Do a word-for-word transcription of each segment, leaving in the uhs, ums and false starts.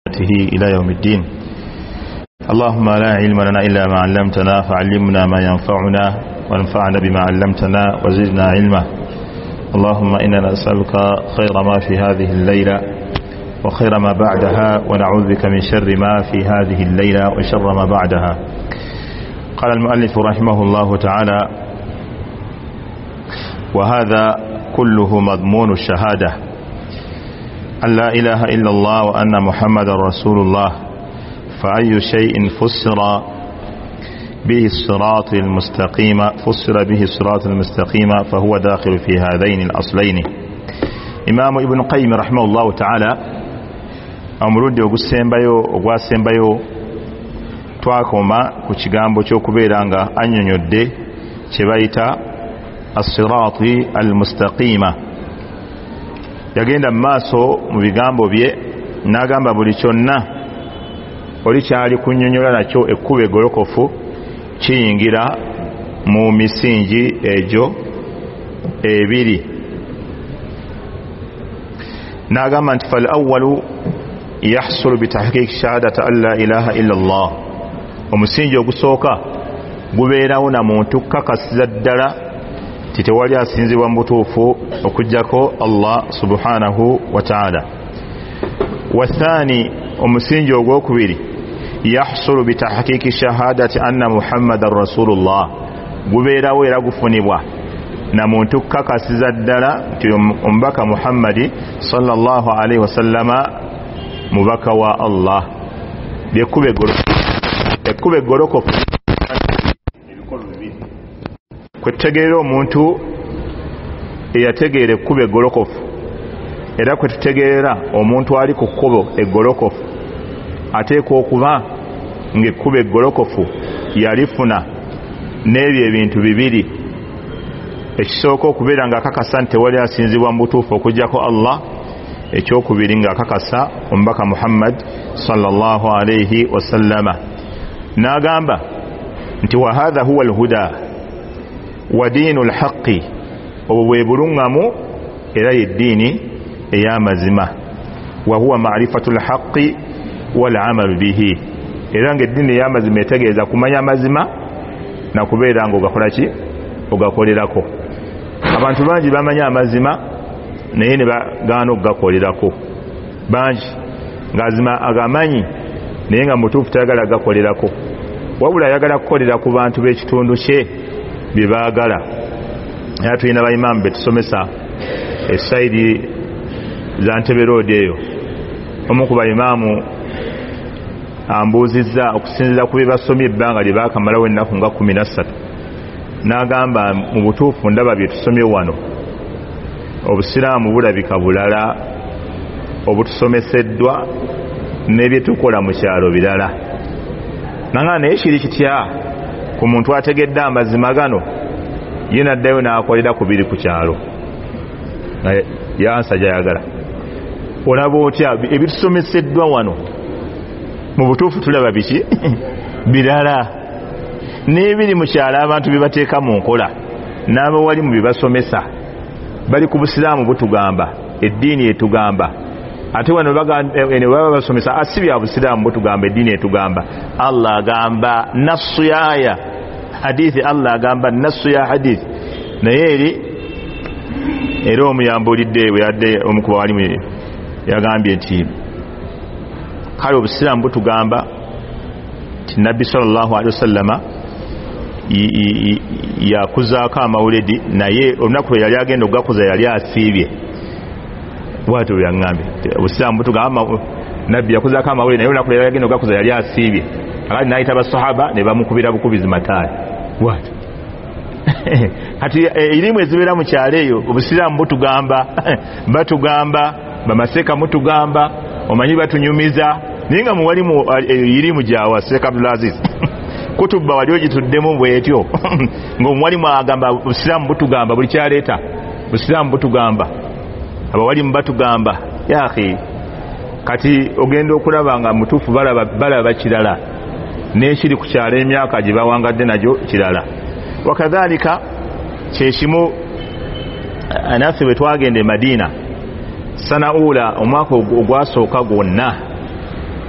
إلى يوم الدين. اللهم لا علم لنا إلا ما علمتنا فعلمنا ما ينفعنا وانفعنا بما علمتنا وزدنا علما. اللهم إنا نسألك خير ما في هذه الليلة وخير ما بعدها ونعوذ بك من شر ما في هذه الليلة وشر ما بعدها. قال المؤلف رحمه الله تعالى: وهذا كله مضمون الشهادة أن لا إله إلا الله وأن محمد رسول الله، فأي شيء فسر به الصراط المستقيم فسر به الصراط المستقيم فهو داخل في هذين الأصلين. إمام ابن قيم رحمه الله تعالى أمرودي ogusembayo ogwasembayo twakoma ku kigambo ky'okubeera nga annyonnyodde kye bayita as-siraati al-mustaqima. Yagenda mu maaso mu bigambo bye n'agamba buli kyonna oli kyali kunnyonnyola nakyo ekkubo eggolokofu kiyingira mu misingi egyo ebiri. N'agamba nti fal awwalu yahsulu bitahqiq shahadati an la ilaha illa Allah, omusingi ogusooka gubeerawo na muntu kakasiza ddala ti tewali asinzibwa mu butuufu okujjako Allah subhanahu wa ta'ala. Wathani, omusingi ogwokubiri yahsulu bitahqiqi shahadati anna muhammadan rasulullah, gubeerawo era gufunibwa na muntu kakasiza ddala nti omubaka Muhammadi sallallahu alaihi wasallama mubaka wa Allah. Byekkuba eggolokofu ebikolo bibiri. Kwetutegeera omuntu eyategeera ekkuba eggolokofu era kwetutegeera omuntu ali ku kkubo eggolokofu ateekwa okuba ng'ekkuba eggolokofu yalifuna n'ebyo ebintu bibiri. Ekisooka okubeera ng'akakasa nti tewali asinzibwa mu butuufu okujjako Allah, ekyokubiri ng'akakasa omubaka Muhammad sallallahu alayhi wasallama. N'agamba nti wa hadha huwa alhuda wa diinu alhaqqi, obwo bwe buluŋŋamu era yeddiini ey'amazima. Wa huwa ma'rifatu alhaqqi wal amalu bihi, era ng'eddiini ey'amazima etegeeza kumanya amazima na kubeera ng'ogakola ki, ogakolerako. Abantu bangi bamanya amazima naye ne bagaana okugakolerako. Bangi ng'azima agamanyi naye nga mutuufu tayagala gakolerako, wabula ayagala kukolera ku bantu b'ekitundu kye bye baagala. Era tulina bayimaamu be tusomesa esayidi za Ntebe Road eyo. Omu ku bayimaamu ambuuzizza okusinziira ku bye basomye ebbanga lye baakamalawo ennaku nga kkumi na ssatu. N'agamba mu butuufu ndaba bye tusomye wano obusiraamu bulabika bulala obutusomeseddwa n'ebye tukola mu kyalo birala. Nanga naye kiri kitya ku muntu ategedde amazima gano ye n'addayo n'akolera ku biri ku kyalo? Yansa gy'ayagala. Olaba otya ebitusomeseddwa wano mu butuufu tulaba biki birala, n'ebiri mu kyalo abantu bye bateeka mu nkola n'abawali mu bye basomesa bali ku busiraamu butugamba, eddiini etugamba. Ate wano ne baba basomesa asi bya busiraamu butugamba, eddiini etugamba. Allah agamba nassu ya aya hadithi, Allah agamba nassu ya hadithi. Naye eri era omuyambulidde bwe yadde omukuba walimu yagambye nti kale obusiraamu butugamba nti Nabbi sallallahu alaihi wasallama yakuzaako amawuledi, naye olunaku lwe yali agenda okugakuza yali asiibye. Bwatyo bwe yaŋŋambye. Obusiraamu butugamba Nabbi yakuzaako amawuledi naye olunaku lwe yali agenda okugakuza yali asiibye. Akati n'ayita abasahaba ne bamukubira bukubizi mataali. Bwatyo kati erimu ezibeera mu kyalo eyo obusiraamu butugamba batugamba bamaseeka mutugamba, omanyi batunyumiza, naye nga muwalimu irimu gyawa Sheikh Abdulaziz kutuba wali ogituddemu bwetyo ng'omuwalimu agamba obusiraamu butugamba, buli kyaleeta obusiraamu butugamba, abawalimu batugamba. Ya akhi, kati ogenda okulaba nga mutuufu balaba balaba kirala n'ekiri ku kyalo emyaka gye bawangadde nagyo kirala. Wakadhalika kyekimu naffe bwe twagenda e Madina Sanaula omwaka ogwasooka gwonna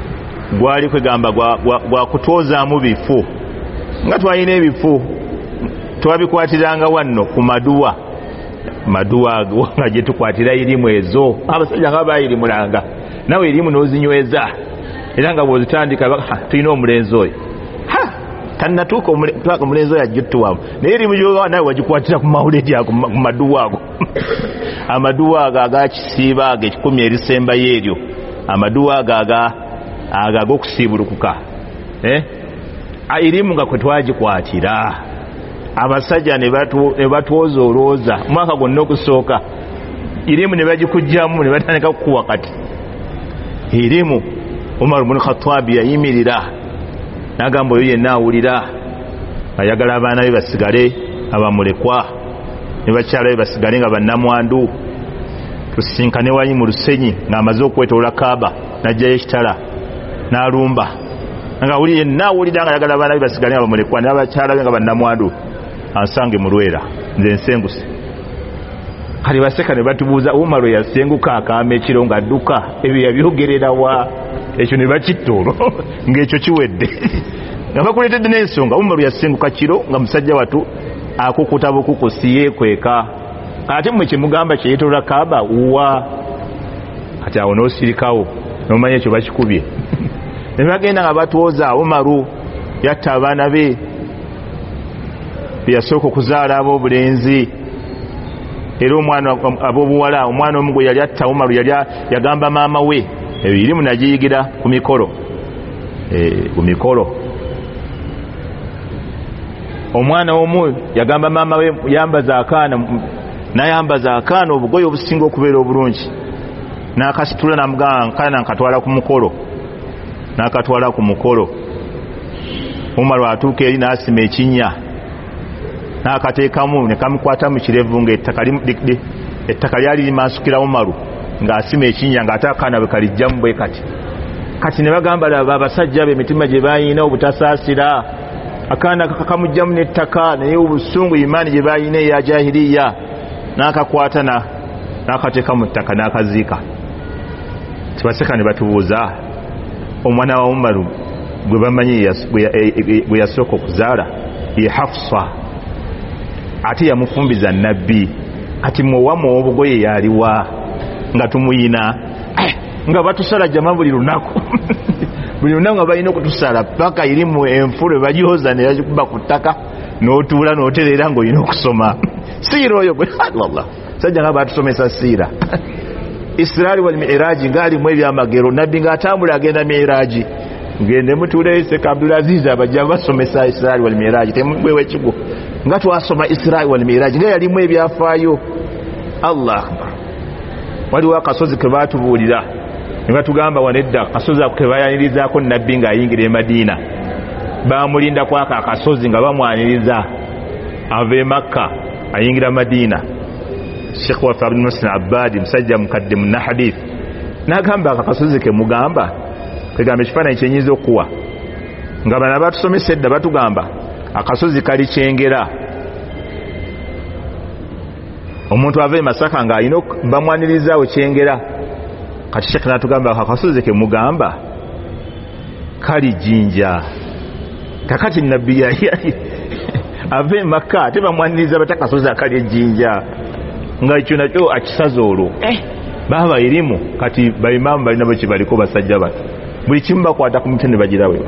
gwali kwegamba gwa, gwa, gwa kutozaamu bifu nga twalina ebifu twabikwatiranga wanno ku maduwa maduwa nga gye tukwatira irimu ezo abasajja nga bayirimulanga nawe irimu n'ozinyweza era nga bw'ozitandika tulina omulenzi oyo tannatuuka omulenzi oyo ajjuttuwamu naye irimu gyowa nawe wagikwatira ku mawuledi ago ku maduwa ago amaduwa ago agakisiiba ago ekikumi erisembayo eryo amaduwa ago aga ag'okusiibulukuka eh? irimu nga kwe twagikwatira abasajja ne batwozolooza omwaka gwonna okusooka irimu ne bagikugjamu ne batandika kukuwa kati irimu Umar ibn Khattab yayimirira n'agamba oyo yenna awulira ayagala abaana be basigale abamulekwa ne bakyala be basigale nga bannamwandu tusinkane wanyi mu lusenyi ng'amaze okwetoola Kaaba n'ajjayo ekitala n'alumba nga awulira yenna awulira nga ayagala abaana be basigale nga bamulekwa ne bakyala be nga bannamwandu ansange mulwera nze nsenguse kali baseka ne batubuuza Umar yasenguka akaama ekiro ng'adduka ebyo yabyogerera wa ekyo ne bakitta olwo ng'ekyo kiwedde nga bakuleetedde n'ensonga Umar yasenguka kiro nga musajja watu akukuta bukukusi yeekweka ate mmwe kyemugamba kyeyetola Kaaba wa kati awo n'osirikawo n'omanya ekyo bakikubye ne bagenda nga batwoza Umaru yatta abaana be yasooka okuzaala ab'obulenzi era omwana ab'obuwala omwana omu gwe yali atta Umaru yali yagamba maama we ebirimu nagiyigira ku mikolo ku mikolo omwana omu yagamba maama we yambaza akaana nayambaza akaana obugoye obusinga okubeera obulungi n'akasitula namugamba nkaana nkatwala ku mukolo n'akatwala ku mukolo Umaru atuuka eri n'asima ekinnya n'akateekamu ne kamukwata mu kirevu ng'ettaka lyali limansukira Umaru ng'asima ekinnya ng'ate akaana bwe kalijjamu bwe kati kati ne bagamba laba abasajja be emitima gye bayina obutasaasira akaana kakamujjamu n'ettaka naye obusungu imaani gye bayina eya jahiliya n'akakwata n'akateeka mu ttaka n'akaziika tibaseka ne batubuuza omwana wa Umaru gwe bamanyi gwe yasooka okuzaala ye Hafsa ate yamufumbiza nabbi kati muwamu obugoye yaliwa nga tumuyina nga batusala jama buli lunaku buli lunaku nga balina okutusala paka irimu enfulo bagyoza ne bagikuba ku ttaka n'otuula n'oterera ng'olina okusoma siira oyo gwe Allah sajja nga batusomesa siira Israeli wal Mi'raji ng'alimu ebyamagero nabbi ng'atambula agenda Mi'raji ngende mutuule Sheikh Abdulaziz abajja basomesa Israeli wal Mi'raji temugwewe kigo nga twasoma Israeli wal Mi'raji nga yalimu ebyafaayo Allah akbar waliwo akasozi ke baatubuulira ne batugamba wanedda akasozi ako ke bayanirizaako nabbi ng'ayingira e Madiina baamulinda kwaka akasozi nga bamwaniriza ava e Makka ayingira Madiina Sheikh wa Abdul Muhsin Abbadi musajja mukadde munna hadith n'agamba akasozi ke mugamba kegamba ekifaananyi kyenyiza okuwa nga bana batusomesa edda batugamba akasozi kali kyengera omuntu ava e Masaka ng'alina bamwanirizaawo kyengera kati Sheikh n'atugamba akasozi ke mugamba kali Jinja kakati nabbi yali ava e Makka ate bamwaniriza bata akasozi akali Jinja nga ekyo nakyo akisaza olwo baba irimu kati baimaamu balina bwe kibaliko basajja bato buli kimu bakwata ku mutwe ne bagirawe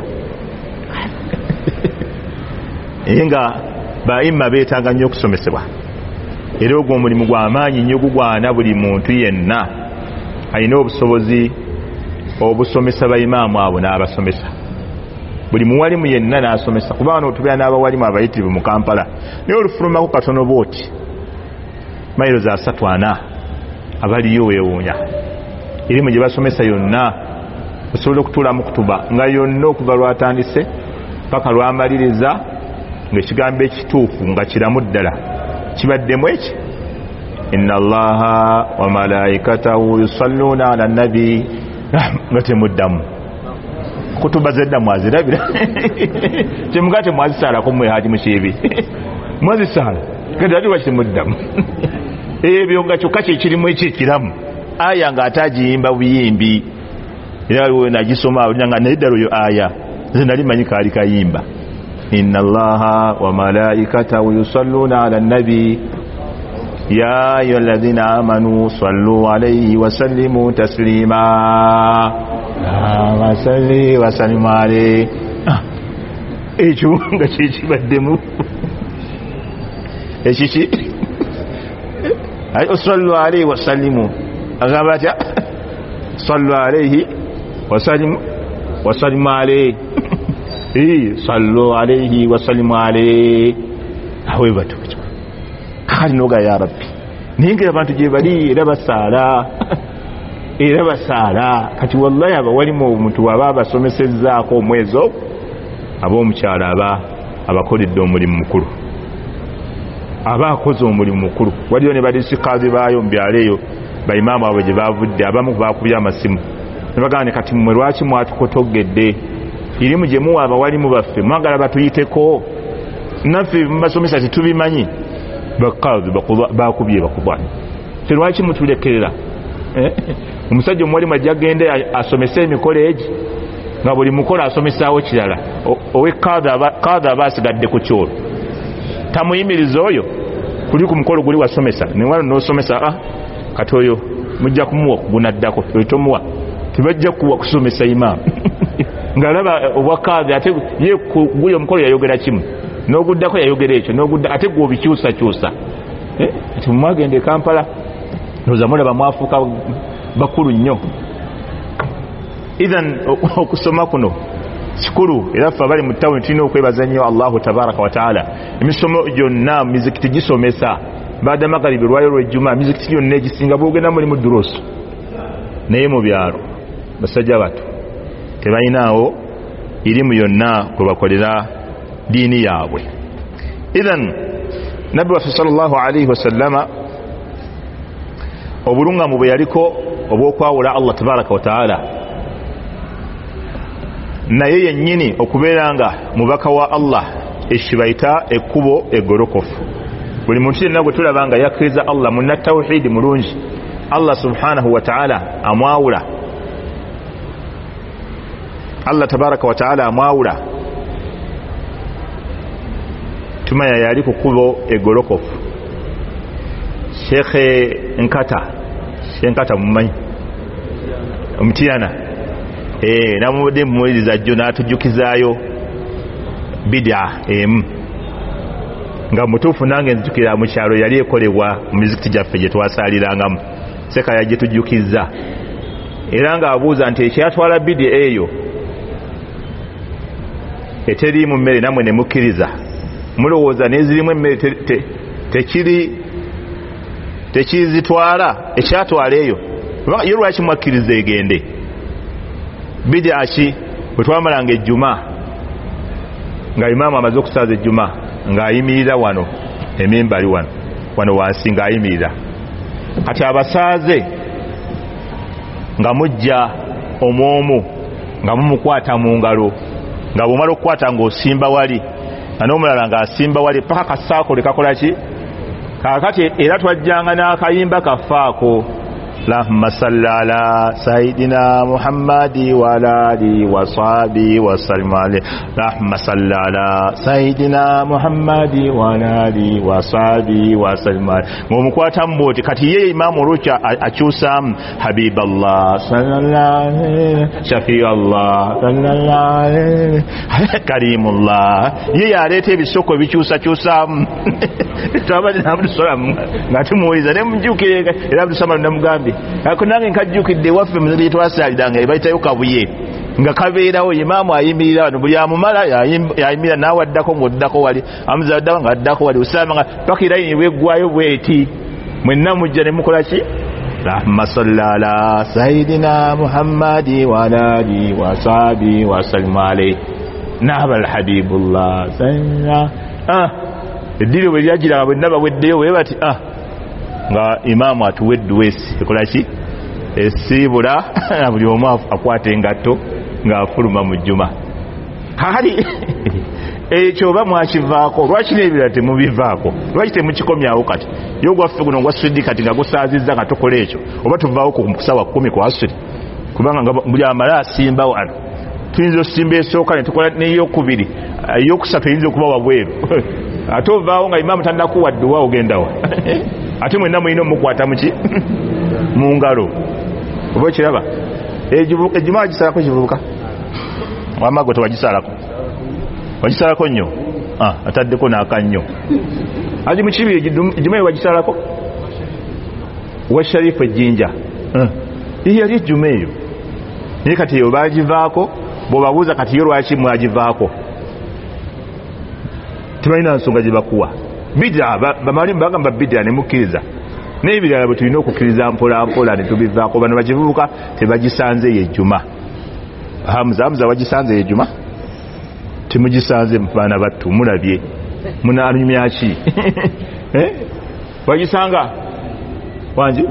naye nga bayimma beetaaga nnyo okusomesebwa era ogwo omulimu gw'amaanyi nnyo gugwana buli muntu yenna alina obusobozi obusomesa bayimaamu abo n'abasomesa buli muwalimu yenna n'asomesa kubanga n'otubeera n'abawalimu abayitirivu mu Kampala naye olufulumako katono bwoti mayiro za asatu ana abaliyo weewuunya erimu gye basomesa yonna osobola okutuula mu kutuba nga yonna okuva lwatandise paka lwamaliriza ng'ekigambo ekituufu nga kiramu ddala kibaddemu eki inna allaha wa malaikatahu yusalluuna ala nabi nga temuddamu kutuba zedda mwazirabira kyemugaa temwazisaalako mmwe haji mukiibi mwazisaala kati ati wakimuddamu ebyo nga kyokka kyekirimu ekyekiramu aya ng'ate agiyimba buyimbi era we nagisoma olanga nedalo yo aya zinali manyika ali kayimba inna allaha wa malaikatahu yusalluna ala nabi ya ayyuhalladhina amanu sallu alayhi wa sallimu taslima wa salli wa sallim alayhi ekyo nga kikibaddemu ekiki ay sallu alayhi wa sallimu agamba atya sallu alayhi wa sallimu wa sallim alayhi eh sallu alayhi wa sallim alayhi awe batu kali noga ya rabbi ninge abantu je bali era basala era basala kati wallahi aba wali mu muntu waba basomesezzaako omwezo ab'omukyala aba abakoledde omulimu mukulu aba akoze omulimu mukulu waliyo ne bali sikazi baayo mbyaleyo bayimamu abo gye bavudde abamu bakubya amasimu ne bagane kati mmwe lwaki mwatukotogedde irimu gye muwa abawalimu baffe mwagala batuyiteko naffe mbasomesa tetubimanyi bakazi bakubye bakubwani terwaki mutulekerera omusajja omuwalimu ajja gende asomese emikolo egi nga buli mukolo asomesaawo kirala owe kadha aba asigadde ku kyolo tamuyimiriza oyo kuli ku mukolo guli wasomesa newano nosomesa ah kati oyo mujja kumuwa gunaddako tomuwa tibajja kuwa kusomesa imaamu ngalaba obwakadha ate ye guyo omukolo yayogera kimu noguddako yayogera ekyo nogudda ate gwo bikyusa kyusa eh ati mwagende Kampala nozamula bamwafuka bakulu nnyo idhan okusoma kuno kikulu era ffe abali mu ttawuni tulina okwebaza nnyo Allahu tabaraka wa taala emisomo gyonna mizikiti gisomesa baada magaribi lwayo lwejjuma mizikiti gyonna egisinga bwogenda mulimu durusu naye mu byalo basajja bato tebalinawo irimu yonna kwe bakolera diini yaabwe idhan nabbi waffe sallallahu alayhi wasallama obulungamu bwe yaliko obw'okwawula Allah tabaraka wa taala naye yennyini okubeera nga mubaka wa Allah ekibayita ekkubo egolokofu buli muntu yenna gwe tulaba nga yakkiriza Allah munna tawhidi mulungi Allah subhanahu wa taala amwawula Allah tabaraka wa taala amwawula tumaya yali ku kkubo egolokofu Sheikh Nkata Sheikh Nkata mumanyi omutiyana eh namubadde mumuliriza jjo n'atujjukizaayo bid'a emu nga mutuufu nange nzijukira mu kyalo yali ekolebwa mu mizikiti gyaffe gye twasaalirangamu seka yajje tujjukiza era nga abuuza nti ekyatwala bid'a eyo eteri mu mmere namwe ne mukkiriza mulowooza n'ezirimu emmere tekiri tekizitwala ekyatwala eyo ye lwaki mwakkiriza egende bid'a ki bwe twamalanga ejjuma nga imaamu amaze okusaaza ejjuma ng'ayimirira wano emimbali wano wano wansi ng'ayimirira kati abasaaze nga mujja omwomu nga mumukwata mu ngalo nga bw'omala okukwata ng'osimba wali nga n'omulala ng'asimba wali paka kasaako lekakola ki kaakati era twajjanga n'akayimba kafaako Allahumma salli ala sayidina Muhammadi wa ala alihi wa sahbihi wa sallim alayhi Allahumma salli ala sayidina Muhammadi wa ala alihi wa sahbihi wa sallim alayhi ngomukwata mboti kati ye imamu rucha akyusamu habiballah sallallahu alayhi shafi Allah sallallahu alayhi karimullah ye yaleta ebisoko bikyusa kyusamu twabadde namudu salamu ngati muwuliza ne mujukire era busama namugambi ako nange nkajjukidde waffe muzali twasaaliranga ebayitayo kabuye nga kabeerawo imaamu ayimirira wano buli amumala yayimirira naawe addako ng'oddako wali amuza addako nga addako wali osama nga paka irayini bweggwayo bweti mwenna mujja ne mukola ki Allahumma salli ala sayidina Muhammadi wa ala alihi wa sahbihi wa sallim alayhi nabal habibullah sayna ah eddiro bwe lyagiraba bwenna baweddeyo we bati ah nga imaamu atuwedde wesi ekola ki esiibula buli omu akwata engatto ng'afuluma mu jjuma kali ekyo oba mwakivaako lwaki n'ebirala temubivaako lwaki temukikomyawo kati yo gwaffe guno gwa sidi kati nga gusaazizza nga tukola ekyo oba tuvaawo ku kusawa kkumi ku asiri kubanga buli amala asimba wano tuyinza osimba esooka ne tukola n'eyokubiri eyokusatu eyinza okuba wabweru ate ovaawo nga imaamu tannakuwa dduwa ogendawa ate mwenna mulina omukwata muki mu ngalo oba okiraba ejuma wagisalako kivubuka wamago tewagisalako wagisalako nnyo ataddeko n'akannyo ali mukibiri ejuma eyo wagisalako wa sharifu ejjinja yali ejjuma eyo naye kati eyo bagivaako bw'obabuuza kati yo lwaki mwagivaako tebalina nsonga gye bakuwa bidya bamalimu bagamba bidya ne mukkiriza naye ebirala bwe tulina okukkiriza mpola mpola ne tubivaako bano bakivubuka tebagisanze yejjuma hamuza hamuza wagisanze yejjuma temugisanze mubaana battu mulabye munanyumyaki wagisanga wangi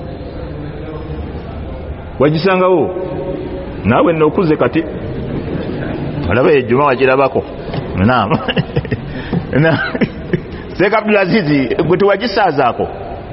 wagisangawo naawe nokuze kati olaba ejjuma wakirabako naam Sheikh Abdul Aziz gwe tewagisaazaako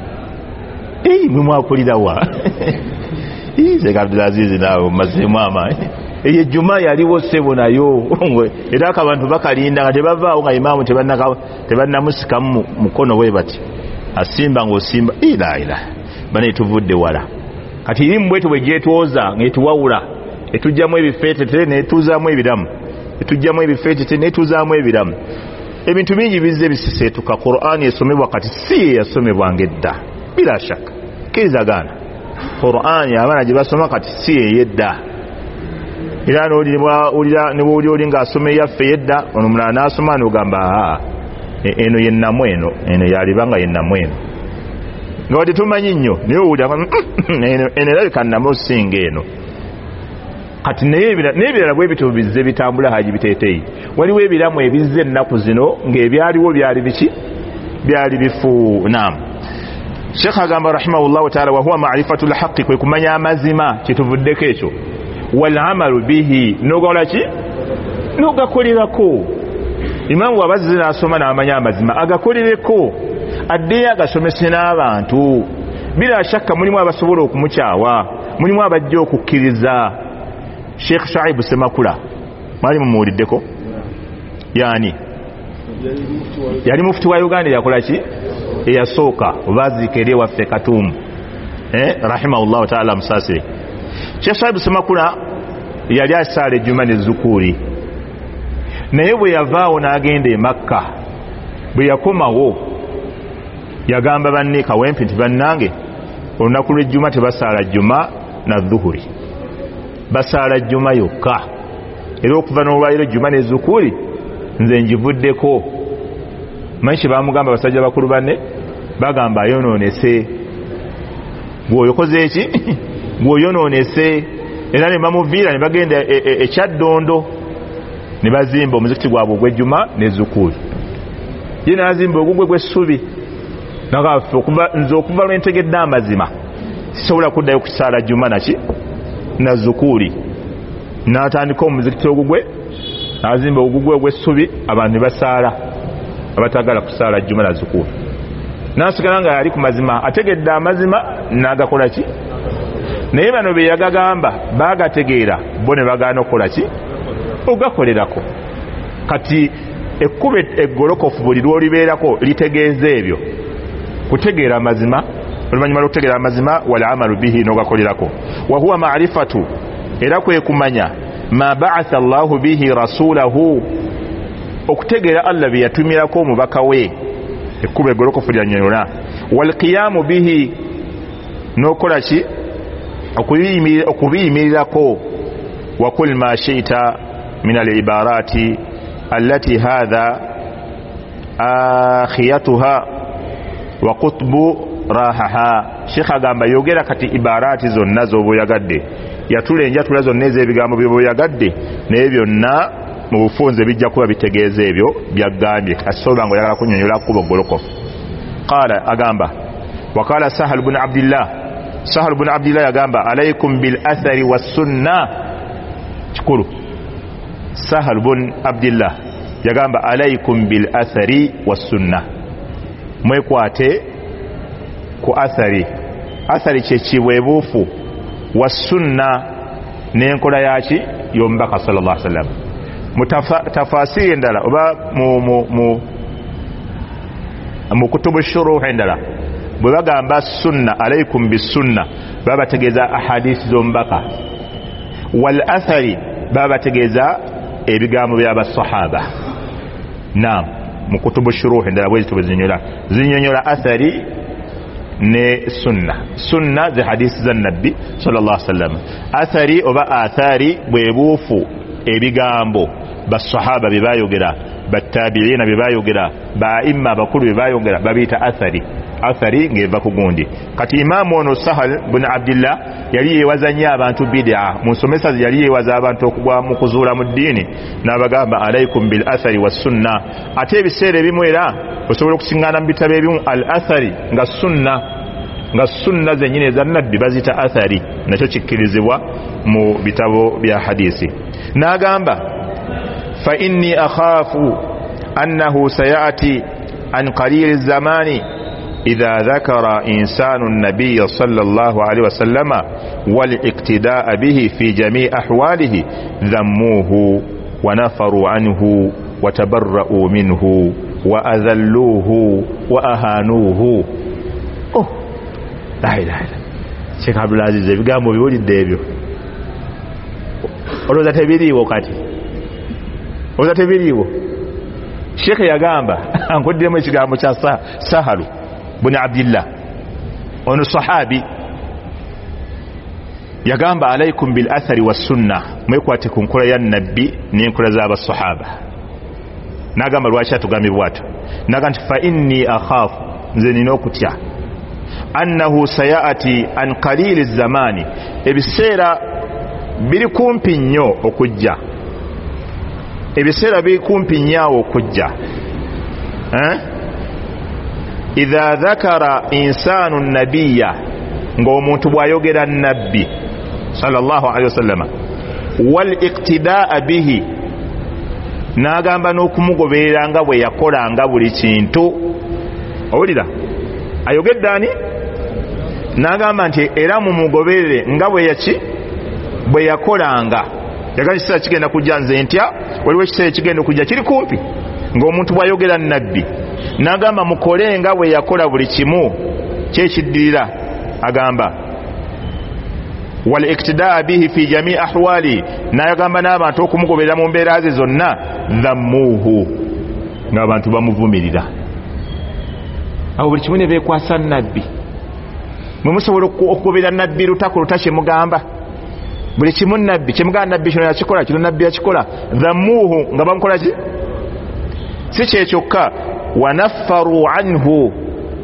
mwe mwakulirawa Sheikh Abdul Aziz naawe mazemu ama eyo ejjuma yaliwo ssebo nayo era akabantu bakalinda nga tebavaawo nga imaamu tebannamusikamu mukono we bati asimba ng'osimba ila ila bana etuvudde wala kati irimu bwetu bwe gyetwoza ng'etuwawula etujjamu ebifeetete netuzaamu ebiramu etujjamu ebifeetete netuzaamu ebiramu ebintu bingi bizze bisiseetuka Qur'ani esomebwa kati si yasomebwanga edda bila shaka kirizagana Qur'ani abaana gye basoma kati si eyedda era newoli oli ng'asoma eyaffe yedda ono mulala n'asoma n'ogamba eno yennamu eno eno yalibanga yennamu eno nga wadde tumanyi nnyo naye owulira eno erabika nnamu osinga eno kati n'ebirala bwe bityo bizze bitambula haji biteeteeyi waliwo ebiramu ebizze ennaku zino ng'ebyaliwo byali biki byali bifu naam Sheikh agamba rahimahullahu ta'ala wa huwa ma'rifatu al-haqqi kwe kumanya amazima kituvuddeko ekyo wal amalu bihi nogola ki nogakolirako imamu abazze n'asoma n'amanya amazima agakolireko adde agasomese n'abantu bila shakka mulimu abasobola okumukyawa mulimu abajja okukkiriza Sheikh Shaibu Semakula mwali mumuwuliddeko yani yali mufti wa Uganda yakola ki eyasooka obaziika eri ewaffe Katumu eh rahimahullahu ta'ala musasire Sheikh Shaibu Semakula yali asaala ejjuma n'ezzukuri naye bwe yavaawo n'agenda e Makka bwe yakomawo yagamba banne kawempe nti bannange olunaku lw'ejjuma tebasaala jjuma na dhuhuri basaala jjuma yokka era okuva n'olwaliro jjuma n'ezzukuri nze njivuddeko manyi bamugamba basajja bakulu banne bagamba ayonoonese gweoyokoze eki gweoyonoonese era ne bamuviira ne bagenda ekyaddondo ne bazimba omuzikiti gwabwe ogw'ejjuma n'ezzukuri ye n'azimba ogugwe gw'essubi nagaffe nze okuva lwentegedde amazima sisobola kuddayo kusaala jjuma naki na zukuri n'atandika omuzikiti ogugwe n'azimba ogugwe ogw'essubi abantu ne basaala abatagala kusaala jjuma na zukuri n'asigala nga yali ku mazima ategedde amazima n'agakola ki naye bano be yagagamba baagategeera bo ne bagaana okukola ki ogakolerako kati ekkuba eggolokofu buli lwolibeerako litegeeza ebyo kutegeera amazima oluvanyuma lw'okutegeera amazima wal amalu bihi n'ogakolerako wa huwa ma'rifatu era kwe kumanya ma ba'atha Allahu bihi rasulahu okutegeera Allah bye yatumirako omubaka we ekkuba eggolokofu lyanyonyola wal qiyamu bihi n'okola ki okubiyimirirako wa kul ma shi'ta min al-ibarati allati hadha akhiyatuha wa qutbu rahaha Sheikh agamba yogera kati ibarati zonna z'obuyagadde yatulenjatula zonna ez'ebigambo by'obuyagadde naye byonna mu bufunze bijja kuba bitegeeza ebyo byagambye kasoba ngo yagala kunyonyola kubo golokofu qala agamba waqala Sahal ibn Abdillah Sahal ibn Abdillah yagamba alaykum bil athari was sunna kikulu Sahal ibn Abdillah yagamba alaykum bil athari was sunna mwekwate ku athari athari kye kibwebuufu was sunna n'enkola yaki y'omubaka sallallahu alaihi wasallam. Mu tafasiri endala oba mu mu mu mu kutubu shuruh endala bwe bagamba sunna alaikum bisunna baba bategeeza ahadisi z'omubaka, wal athari baba bategeeza ebigambo by'abasahaba. Naam, mu kutubu shuruh endala bwe zitubwe zinyonyola zinyonyola athari ne sunna. Sunna ze hadisi za nabbi sallallahu alaihi wasallam, athari oba athari bwe buufu ebigambo basahaba bye bayogera, battabiina bye bayogera, baimma bakulu bye bayogera, babiyita athari. Athari ngeva ku gundi. Kati Imaamu ono Sahal bin Abdillah yali yewaza nnyo abantu bid'a, mu nsomesa yali yewaza abantu okugwa mu kuzuula mu ddiini, n'abagamba alaikum bil athari was sunna. Ate ebiseera ebimu era osobola okusiŋŋaana mu bitabo ebimu al athari nga sunna, nga sunna zennyini eza nabbi bazita athari, nakyo kikkirizibwa mu bitabo bya hadisi. N'agamba fa inni akhaafu annahu sayati an qalili zamani إذا ذكر إنسان النبي صلى الله عليه وسلم والاقتداء به في جميع أحواله ذموه ونفروا عنه وتبرؤوا منه وأذلوه وأهانوه. أوه لا إله إلا شيخ عبد العزيز بيقاموا بيقول الدبيو ولو تبيريو كاتي ولو تبيريو شيخ يقام أنقول ديما يقاموا سهلوا بن عبد الله ono sahabi yagamba alaikum bil athari was sunna, mwekwate ku nkola ya nabbi n'enkola z'abasahaba. N'agamba lwaki atugambye bw'atyo, n'agamba fa inni akhafu, nze nina okutya, annahu sayati an qalili zamani, ebiseera biri kumpi nnyo okujja, ebiseera biri kumpi nnyo okujja eh? Idha dhakara insanu nabiyya, ng'omuntu bw'ayogera nabbi sallallahu alaihi wasallam, wal iqtidaa bihi, n'agamba n'okumugoberera nga bwe yakolanga buli kintu. Owulira ayogedde ani? N'agamba nti era mumugoberere nga bwe yaki bwe yakolanga. Yagamba kiseera kigenda kujja, nze ntya waliwo ekiseera kigenda okujja kiri kumpi, ng'omuntu bw'ayogera nabbi n'agamba mukole nga bwe yakola buli kimu kyekiddirira. Agamba wal iktidaa bihi fi jamii ahwali, n'agamba n'abantu okumugoberera mu mbeera ze zonna. Dhammuhu, ng'abantu bamuvumirira. Awo buli kimu ne beekwasa nabbi. Mwe musobola okugoberera nabbi lutako luta kyemugamba, buli kimu nabbi kyemugamba nabbi kino yakikola, kino nabbi yakikola. Dhammuhu, nga bamukola ki? Si kyekyokka, wanaffaru anhu,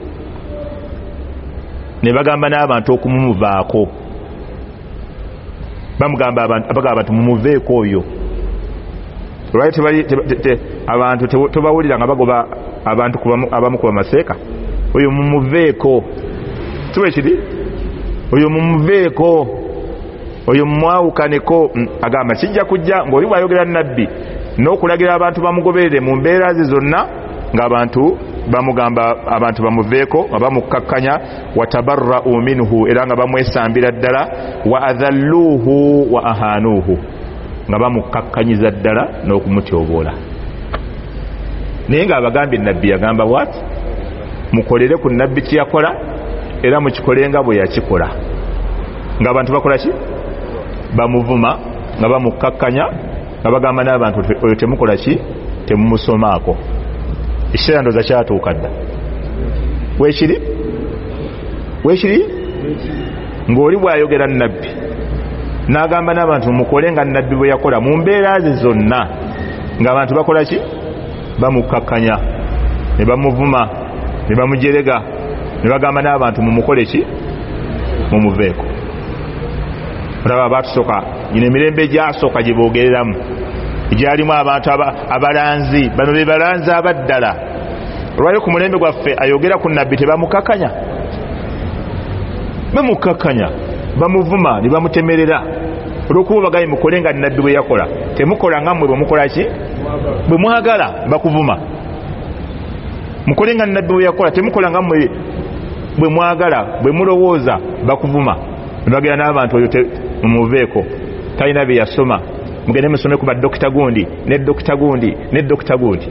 ne bagamba n'abantu okumumuvaako, bamugamba abagamba abantu mumuveeko oyo. Lwaki abantu tebawulira nga bagoba abantu abamu kuba maseeka? Oyo mumuveeko, kiwe kiri oyo mumuveeko, oyo mumwawukaneko. Agamba kijja kujja ng'oli bw'ayogera nabbi n'okulagira abantu bamugoberere mu mbeera ze zonna, ng'abantu bamugamba abantu bamuveeko, bamukakkanya. Watabarra'u minhu, era nga bamwesambira ddala. Wa adhalluhu wa ahanuhu, nga bamukakkanyiza ddala n'okumutyoboola. Naye ng'abagambye nabbi yagamba bw'ati, mukolere ku nabbi kyeyakola era mukikolenga bwe yakikola. Ng'abantu bakola ki? Bamuvuma, nga bamukakkanya, nga bagamba n'abantu oyo temukola ki? Temumusomaako. Ekiseera ndooza kyatuuka dda. Weekiri? Weekiri? Ng'oli bw'ayogera nabbi n'agamba n'abantu mukole nga nabbi bwe yakola mu mbeera ze zonna, ng'abantu bakola ki? Bamukakkanya, ne bamuvuma, ne bamujerega, ne bagamba n'abantu mumukole ki? Mumuveeko. Olaba abaatusooka, gino emirembe gyasooka gye boogereramu, gyalimu abantu abalanzi. Bano be balanzi abaddala. Olwali ku mulembe gwaffe ayogera ku nabbi tebamukakkanya? Bamukakkanya, bamuvuma, ne bamutemerera olw'okuba bagaye mukole nga nabbi bwe yakola. Temukola nga mmwe bwe mukola ki? Bwe mwagala, bakuvuma. Mukole nga nabbi bwe yakola, temukola nga mmwe bwe mwagala, bwe mulowooza, bakuvuma. Ne bagenda n'abantu oyo mumuveeko. talina bye yasoma mugende musome ku badokita gundi ne dokita gundi ne dokita gundi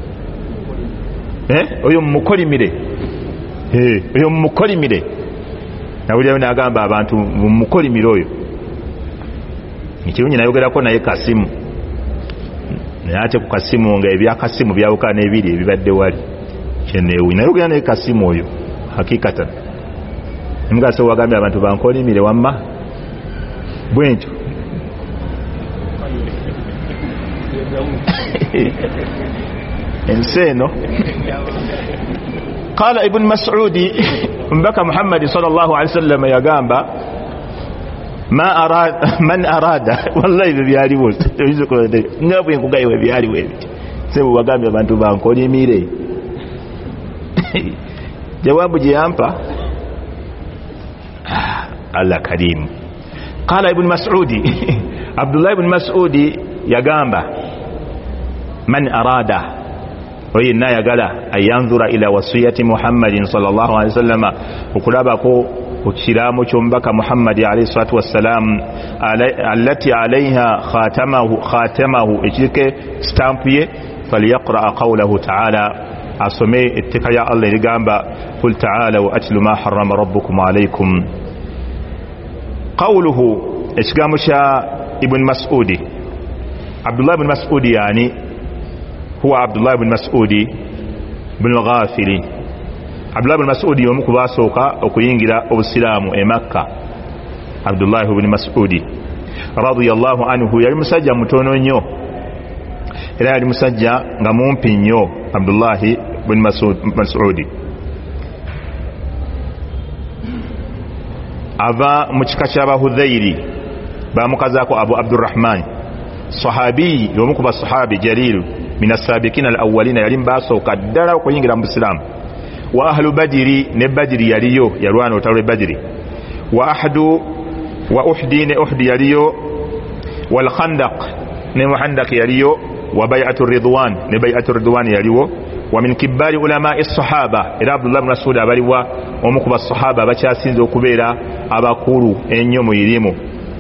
eh oyo mukolimire eh oyo mukolimire nawulira n'agamba abantu mukolimire oyo ekirungi nayogerako naye Kasimu naye ate ku Kasimu nga ebya Kasimu byawuka n'ebiri ebibadde wali kyeneewi nayogera naye Kasimu oyo hakikatan mugase wagambye abantu bankolimire wamma bwentyo enseno قال ابن مسعود بك محمد صلى الله عليه وسلم يا جامبا ما أراد من أراد والله بيالي وز نبي نقول جاي بيالي وز سبوا وجامبا بنتو بانكوني ميري جواب جيامبا الله كريم قال ابن مسعود عبد الله بن مسعود يا جامبا من أراد oyina yagala ayanzura ila wasiyati Muhammadin sallallahu alaihi wasallam okulabako okiramu kyombaka Muhammad alayhi salatu wassalam allati alaiha khatamahu khatamahu ekike stamp ye falyaqra qawluhu ta'ala asome ittika ya Allah ligamba qul ta'ala wa atlu ma harrama rabbukum alaykum qawluhu ekigambo kya ibn Mas'udi Abdullah ibn Mas'udi yani هو عبد الله بن مسعود بن الغافري عبد الله بن مسعود يوم كباسوكا okuyingira obusilamu e Makka Abdullah ibn Mas'ud radiyallahu anhu yali musajja mutono nnyo era yali musajja nga mumpi nnyo Abdullah ibn Mas'ud Mas'ud ava mu kika ky'Abahudhairi bamukazaako Abu Abdurrahman sahabi yomu kuba sahabi jalil من السابقين الأولين يلين باسو قدر وكينغرا مسلم وأهل بدر نبدر يليو يروان وتور بدر وأحد وأحدين أحد يليو والخندق نمحندق يليو وبيعة الرضوان نبيعة الرضوان يليو ومن كبار علماء الصحابة إلى عبد الله بن مسعود أبليوا ومكب الصحابة بشاسين كبيرا أباكورو إنيوم يليمو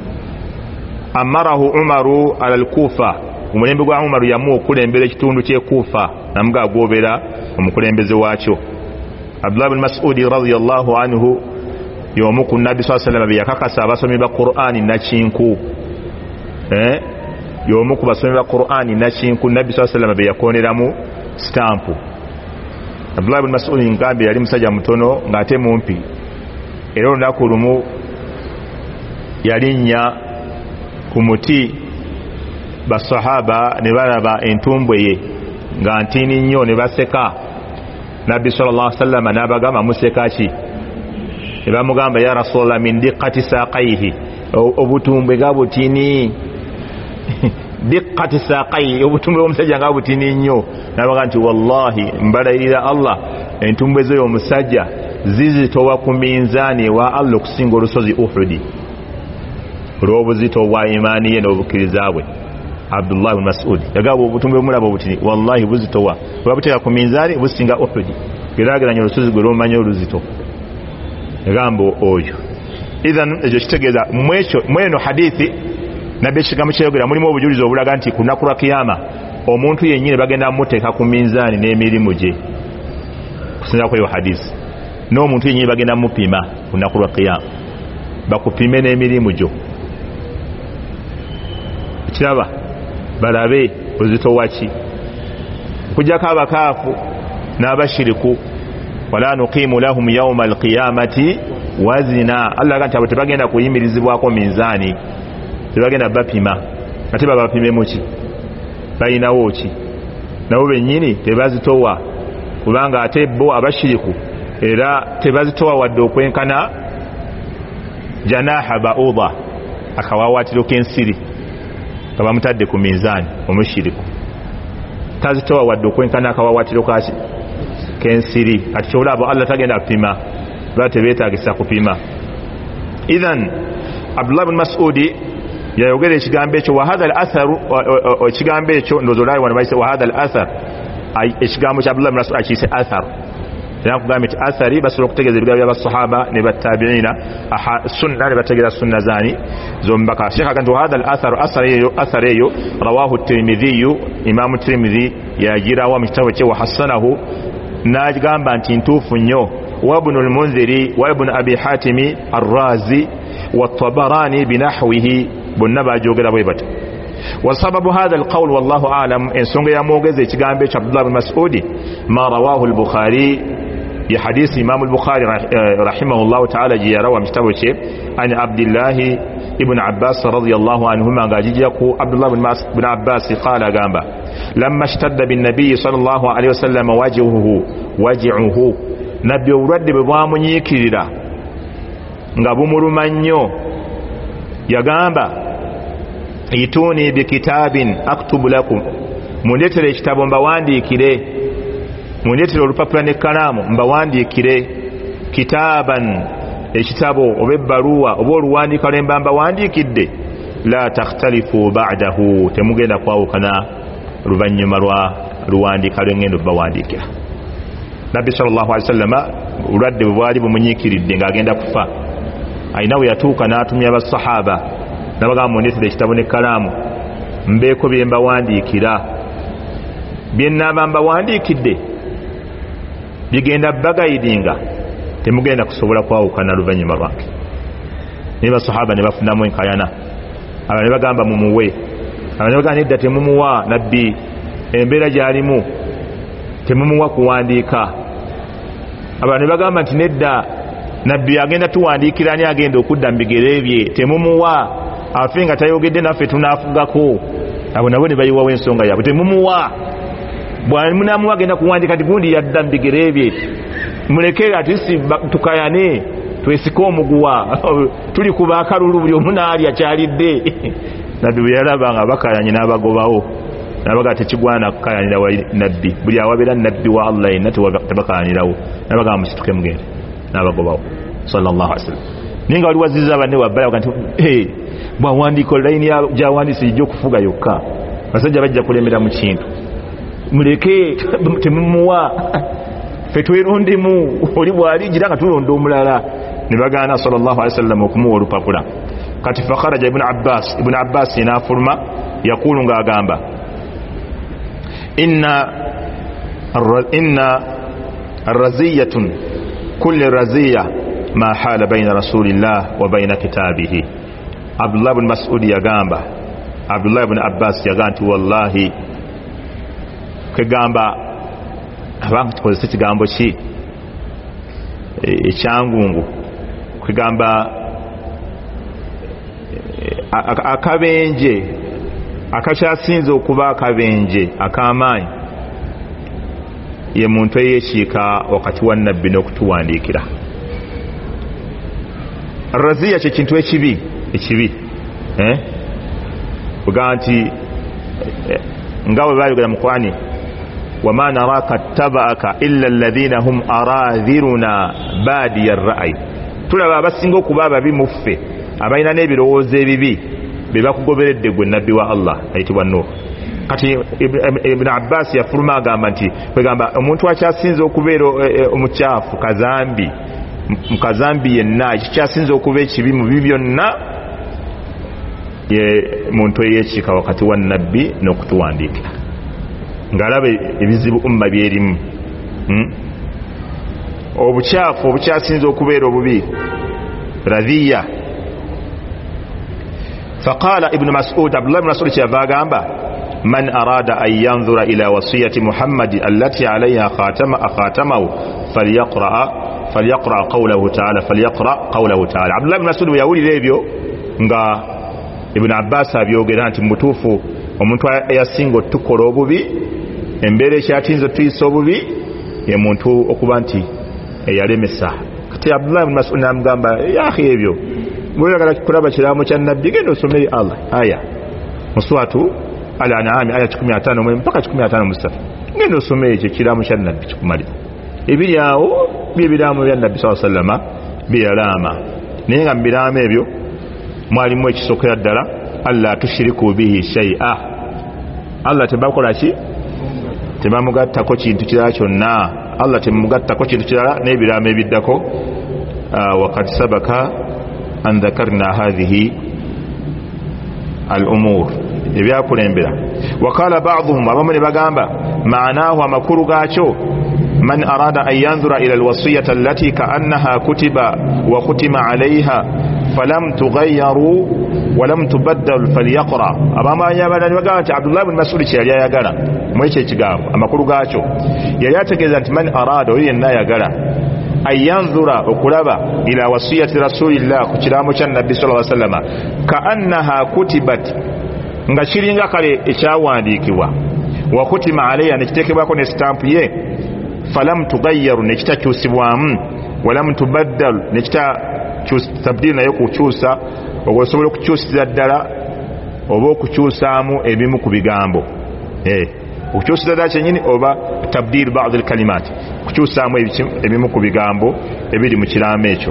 أمره عمر على الكوفة umulembe gwa Umar yamu okulembera ekitundu kye Kufa namuga agobera omukulembeze waakyo Abdullah ibn Mas'ud radiyallahu anhu yomu ku Nabi sallallahu alayhi wasallam yakakasa abasomi ba Qur'ani na kinku eh yomu ku basomi ba Qur'ani na kinku Nabi sallallahu alayhi wasallam yakoneramu stamp Abdullah ibn Mas'ud ngambe yali musajja mutono ngate mumpi era ndakulumu yalinya ku muti basahaba ne baraba entumbwe ye nga ntini nnyo ne baseka Nabbi sallallahu alaihi wasallam nabagamba museka ki ne bamugamba ya Rasulullah min diqqati saqaihi obutumbwe gabutini diqqati saqaihi obutumbwe omusajja gabutini nnyo nabaga nti wallahi mbalayira Allah entumbwe zo omusajja zizitowa ku minzani wa Allah okusinga olusozi Uhud olw'obuzito bwa imaani ye n'obukkiriza bwe Abdullah ibn Mas'ud yagabo obutumbe mulaba obutini wallahi buzitowa babuteka ku minzani businga Uhud gerageranya olusozi gwe lomanyo oluzito yagambo oyo idhan ejo kitegeza mwecho mweno hadithi nabbe kigambo kyayogera mulimu obujulizo obulaga nti kunaku lwa kiyama omuntu yennyini bagenda muteka ku minzani n'emirimu gye kusinza kweyo hadithi n'omuntu yennyini bagenda mupima kunaku lwa kiyama bakupime n'emirimu gyo kiraba balabe uzito wachi kujja kaba kafu n'abashiriku wala nuqimu lahum yawma alqiyamati wazina Allah ganta batagenda kuyimirizibwako minzani tebagenda bapima ate babapime muki bayinawo ki nabo bennyini tebazitowa kubanga ate bo abashiriku era tebazitowa wadde okwenkana janaha ba'udha akawawatiro k'ensiri kabamutadde ku minzani omushiriku tazitowa wadde okwenkana akawawatiro kasi k'ensiri ati kyolaba Allah tagenda kupima bate beetagisa kupima idhan Abdullah ibn Mas'ud yayogera ekigambo ekyo wa hadha al-athar ekigambo ekyo ndozolayi wano bayise wa hadha al-athar ekigambo kya Abdullah ibn Mas'ud akiyise athar era kugamba nti athari basobola okutegeeza ebigambo by'abasahaba ne battabiina sunna ne bategeera sunna zaani zombaka sheikh agantu hadha al-athar athar eyo rawahu at-tirmidhi imam tirmidhi yajirawa mu kitabo kye wa hasanahu n'agamba nti ntuufu nnyo wa ibn al-munziri wa ibn abi hatimi ar-razi wa at-tabarani binahwihi bonna bajogera bwe bati وسبب هذا القول والله أعلم إن سنغ يموغز إتقام بيش عبد الله بن مسعود ما رواه البخاري بحديث إمام البخاري رحمه الله تعالى جيرا ومشتبه عن عبد الله ابن عباس رضي الله عنهما قال يقول عبد الله بن عباس قال قام لما اشتد بالنبي صلى الله عليه وسلم وجهه وجعه نبي ورد ببامني كريرا ngabu murumanyo yagamba ituni bikitabin aktubu lakum mundetere ekitabo mbawandiikire mundetere olupapula n'ekkalaamu mbawandiikire kitaban ekitabo oba ebbaluwa oba oluwandiika lwe mba mbawandiikidde la takhtalifu ba'dahu temugenda kwawukana luvannyuma lwa luwandiika lwe ngenda bawandiikira nabbi sallallahu alaihi wasallam ulwadde bwe bwali bumunyiikiridde ng'agenda kufa ayina we yatuuka n'atumya abasahaba nabagamba mundetere ekitabo n'ekkalaamu mbeeko bye mbawandiikira bye nnaaba mbawandiikidde bigenda bagayidinga temugenda kusobola kwawukana luvannyuma lwange naye basahaba ne bafunamu enkayana aba ne bagamba mumuwe aba ne bagamba nedda temumuwa nabbi embeera gy'alimu temumuwa kuwandiika aba ne bagamba nti nedda nabbi agenda tuwandiikira ani agenda okudda mu bigere bye temumuwa afe nga tayogedde naffe tunaafugako abo nabo ne bayiwawo ensonga yaabwe temumuwa bwamunamuwa agenda kuwandiika ti gundi yadda mu bigere bye muleke atisi tukayane twesike omuguwa tuli ku baakalulu buli omu n'ali akyalidde nabbi bwe yalaba nga bakayanye n'abagobawo nabaga tekigwana kukayanira wa nabbi buli awabeera nabbi wa Allah yenna tebakayanirawo nabagamba musituke mugende n'abagobawo sallallahu alaihi wasallam ninga wali waziza banne wabbala nti hey bwawandiika layini gy'awandiise ijja okufuga yokka basajja bajja kulemera mu kintu muleke temumuwa fe twerondemu oli bwali gira nga tulonda omulala ne bagaana sallallahu alaihi wasallam okumuwa olupapula kati fakharaja ibn abbas ibn abbas n'afuluma yakulu ng'agamba inna inna arraziyatun kulli raziya ma hala baina rasulillah wa baina kitabihi Abdullah ibn Mas'ud yagamba Abdullah ibn Abbas yaganti wallahi kegamba abantu tukozesa ekigambo ki ekyangungu kegamba akabenje akakyasinze okuba akabenje ak'amaanyi ye muntu eyekiika wakati wa nabbi n'okutuwandiikira raziya kye kintu ekibi ekibi eh kuga nti nga bwe baayogera mu Qur'ani wama naraka tabaaka illa alladhina hum aradhiruna badiya ar-ra'y tulaba abasinga okuba ababi muffe abalina n'ebirowoozo ebibi be bakugoberedde gwe nabbi wa Allah ayitibwa Nuh kati ibn Abbas yafuluma agamba nti kwegamba omuntu akyasinze okubeera omukyafu kazambi mukazambi yenna ekikyasinze okuba ekibi mu bibi byonna ye muntu eyekiika wakati wa nabbi n'okutuwandiikira ng'alaba ebizibu umma byerimu hmm? obukyafu obukyasinze okubeera obubi radhiya فقال ابن مسعود عبد الله بن مسعود كيفاغامبا من أراد أن ينظر إلى وصية محمد التي عليها خاتم خاتمه فليقرأ فليقرأ قوله تعالى فليقرأ قوله تعالى عبد الله بن مسعود يقول ليبيو nga ibn Abbas abyogera nti mutuufu omuntu yasinga tukola obubi embeera ekyatinze tuyisa obubi ye muntu okuba nti eyalemesa kati Abdullah ibn Mas'ud namugamba ya akhi ebyo mwegala kulaba kiramo kya nabbi gendo someri Allah aya muswatu al-an'am aya kumi na ttaano mpaka kumi na ttaano musatu gendo someri ekyo kiramo kya nabbi kikumali ebiri awo bibiramu bya nabbi sallallahu alaihi wasallam biyalama naye nga mbiramu ebyo mwalimu ekisokera ddala Allah tushiriku bihi shay'a Allah tebakola ki tebamugattako kintu kirala kyonna Allah temugattako kintu kirala n'ebiraamo ebiddako. Waqad sabaka an dhakarna hadhihi al-umur ebyakulembera. Waqala ba'dhum abamu ne bagamba maanahu amakulu gaakyo man arada an yanzura ila al-wasiyati allati ka'annaha kutiba wa khutima 'alayha falam tughayyaru wa lam tubaddal falyaqra. Abamanya badani bagamba nti Abdullah ibn Mas'ud kyali ayagala mwekyo ekigambo amakulu gaakyo yali ategeeza nti man arada oyo yenna ayagala ayanzura okulaba ila wasiyati rasulillah ku kiraamo kya nabbi sallallahu alaihi wasallam ka'annaha kutibat nga kiringa kale ekyawandiikibwa wa kutima alayha nekitekebwako ne stamp ye falam tughayyaru nekitakyusibwamu walam tubaddal nekita tabdil nayo kukyusa okusobola okukyusiza ddala oba okukyusaamu ebimu ku bigambo eh okukyusiza ddala kyennyini oba tabdil ba'd al-kalimat kukyusaamu ebimu ku bigambo ebiri mu kiraamo ekyo.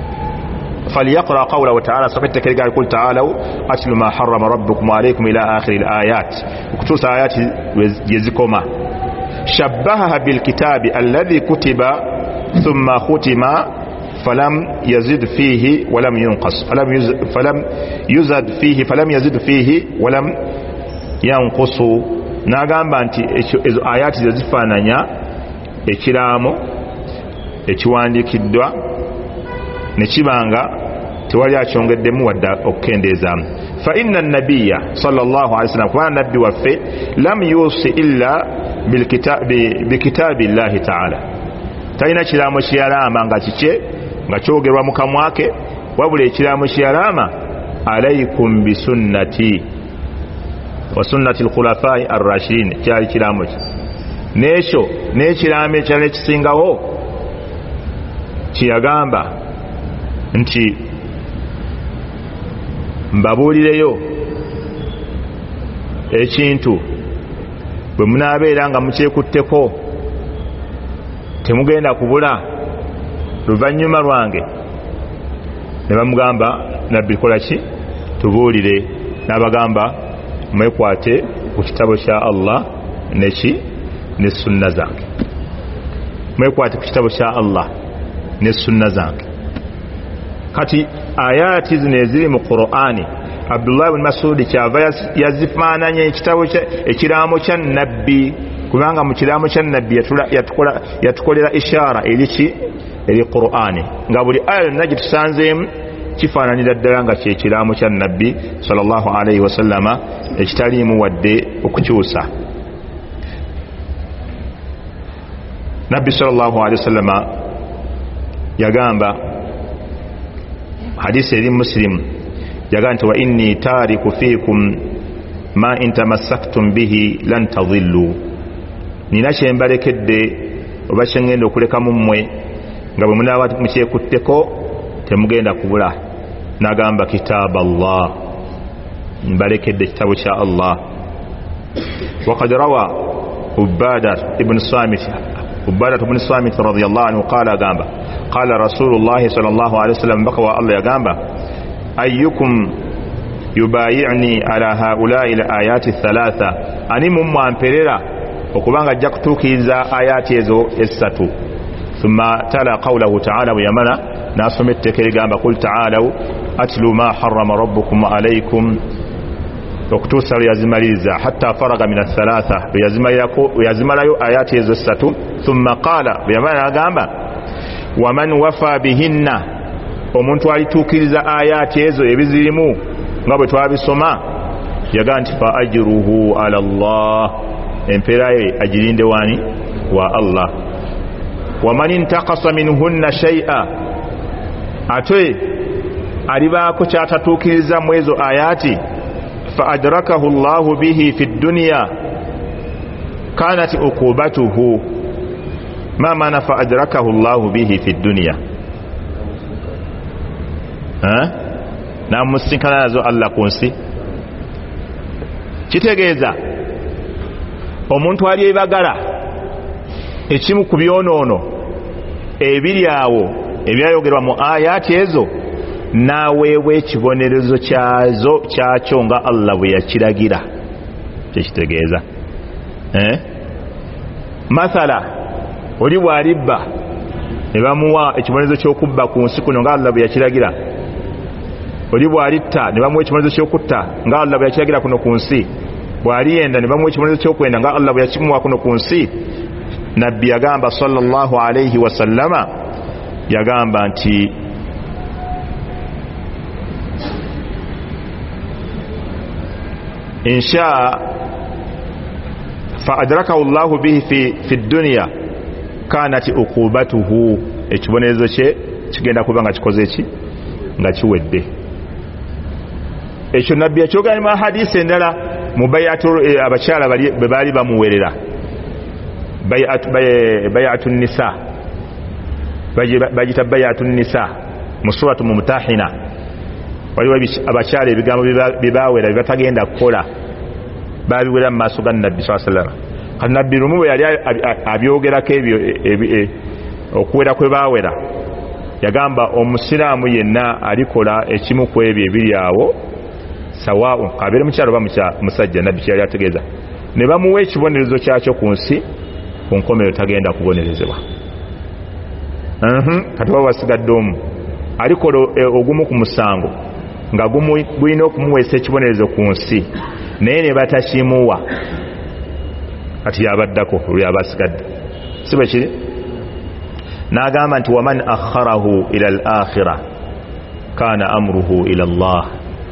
فليقرأ قوله تعالى صفت كريقا يقول تعالوا أتل ما حرم ربكم عليكم إلى آخر الآيات وكتوس آيات يزكما شبهها بالكتاب الذي كتب ثم ختم فلم يزد فيه ولم ينقص فلم يزد, فلم يزد فيه فلم يزد فيه ولم ينقص. نagamba nti ezo ayati zezifaananya ekiraamo ekiwandiikiddwa nekibanga tewali akyongeddemu wadde okukendeezaamu. Fa inna an-nabiyya sallallahu alayhi wasallam kubanga nabbi waffe lam yusi illa bikitaabi llahi ta'ala talina kiraamo kiyalaama nga kikye nga kyogerwa mu kamwa ke wabula ekiraamo kiyalaama alaykum bisunnati wa sunnati al-khulafaa'i ar-rashidin kyali kiraamo ki n'ekyo n'ekiraamo ekirala ekisingawo kiyagamba nti mbabuulireyo ekintu bwe munaabeera nga mukyekutteko temugenda kubula luvannyuma lwange. Ne bamugamba nabbi kola ki tubuulire. N'abagamba mwekwate ku kitabo kya Allah neki ne sunna zange mwekwate ku kitabo kya Allah ne sunna zange. Kati ayati zino eziri mu Qur'ani Abdullah ibn Mas'ud kyava yazifaananya ekitabo ekiraamo kya nabbi kubanga mu kiraamo kya nabbi yatukolera ishara eriki eri Qur'ani nga buli aya yonna gitusanzeemu kifaananira ddala nga kyekiraamo kya nabbi sallallahu alayhi wasallama ekitaliimu wadde okukyusa. Nabbi sallallahu alayhi wasallama yagamba hadisi eri Muslim yagamba nti wa inni tariku fiikum ma in tamassaktum bihi lan tadhillu. Nina kyembalekedde oba kyengenda okuleka mu mmwe nga bwe munaaba mukyekutteko temugenda kubula. Nagamba kitaab Allah mbalekedde ekitabo kya Allah. Waqad rawa Ubadah ibn Samit Ubadah ibn Samit radiyallahu anhu qala gamba qala Rasulullah sallallahu alayhi wasallam baka wa Allah yagamba ayyukum yubayi'ni ala haula'i al-ayati thalatha ani mumwamperera okubanga ajja kutuukiriza ayati ezo essatu. Thumma tala qawlahu ta'ala wa yamana nasoma etteeka ligamba qul ta'alu atlu ma harrama rabbukum alaykum okutuusa lwe yazimaliriza hatta faraga min athalatha lwe yazimalayo ayati ezo essatu. Thumma qala bwe yamala n'agamba waman wafa bihinna omuntu alituukiriza ayati ezo ebizirimu nga bwe twabisoma yaga nti fa ajruhu ala Allah empeera ye agirinde wani wa Allah. Waman intaqasa minhunna shay'a ate alibaako kyatatuukiriza mu ezo ayati fa adrakahu Allahu bihi fi dunya kanat uqubatuhu. Ma maana fa adrakahu Allahu bihi fi dunya ha na musinkana nazo Allah ku nsi kitegeeza omuntu ali ebagala ekimu ku byonoono ebiri awo ebyayogerwa mu ayati ezo naweebwa ekibonerezo kyazo kyakyo nga Allah bwe yakiragira. Kyekitegeeza eh? Mathala oli bw'alibba ne bamuwa ekibonerezo ky'okubba ku nsi kuno nga Allah bwe yakiragira, oli bw'alitta ne bamuwa ekibonerezo ky'okutta nga Allah bwe yakiragira kuno ku nsi, bw'aliyenda ne bamuwa ekibonerezo ky'okwenda nga Allah bwe yakimuwa kuno ku nsi. Nabbi yagamba sallallahu alayhi wa sallama, yagamba nti insha fa adrakahu Allahu bihi fi fi dunya kanat uqubatuhu, ekibonerezo kye kigenda kuba nga kikoze ki nga kiwedde. Ekyo nabbi yakyogera mu hadisi endala mu bayatu abakyala bwe baali bamuwerera bayatu nisa, bagita bayatu nisa mu suratu Mumtahina. Waliwo abakyala ebigambo bibawera bibatagenda kukola babiwera mu maaso ga nabbi sallallahu alaihi wasallam. Kati nabbi lumu bwe yali abyogerako ebyo okuwera kwe bawera, yagamba omusiraamu yenna alikola ekimu ku ebyo ebiri awo sawaa'un, kabeere mukyalo oba musajja, nabbi kyali ategeeza, ne bamuwa ekibonerezo kyakyo ku nsi, ku nkomero tagenda kubonerezebwa. Kati baba basigadde omu alikola ogumu ku musango nga gulina okumuweesa ekibonerezo ku nsi, naye ne batakimuwa, kati yabaddako lwaba asigadde, si bwe kiri? N'agamba nti waman akharahu ila al-akhirah kana amruhu ila Allah,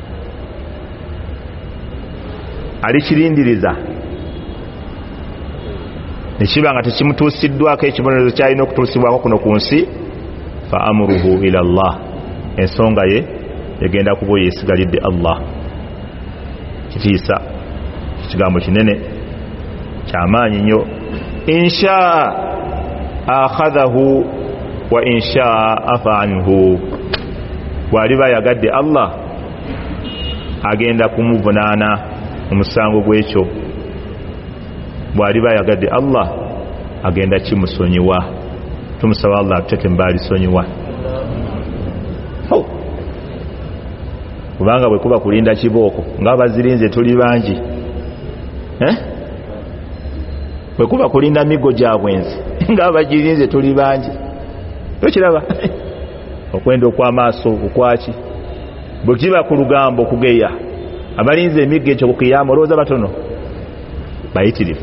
alikirindiriza nekiba nga tekimutuusiddwako ekibonerezo kyalina okutuusibwako kuno ku nsi, fa amruhu ila Allah, ensonga ye egenda kuba yeesigalidde Allah. Kitiisa, ekigambo kinene kyamaanyi nnyo. inshaa akhadhahu wa inshaa afa anhu, bw'aliba yagadde Allah agenda kumuvunaana omusango gw'ekyo, bw'aliba yagadde Allah agenda kimusonyiwa. Tumusaba Allah atuteke mbaali sonyiwa, kubanga bwe kuba kulinda kibooko nga bazirinze tuli bangi, eh? bwe kuba kulinda migo gya bwenzi nga bagirinze tuli bangi, tokiraba? Okwenda okw'amaaso okwaki bwe kiba ku lugambo kugeya, abalinze emiggo ekyo kukiyama olowooza batono bayitirivu.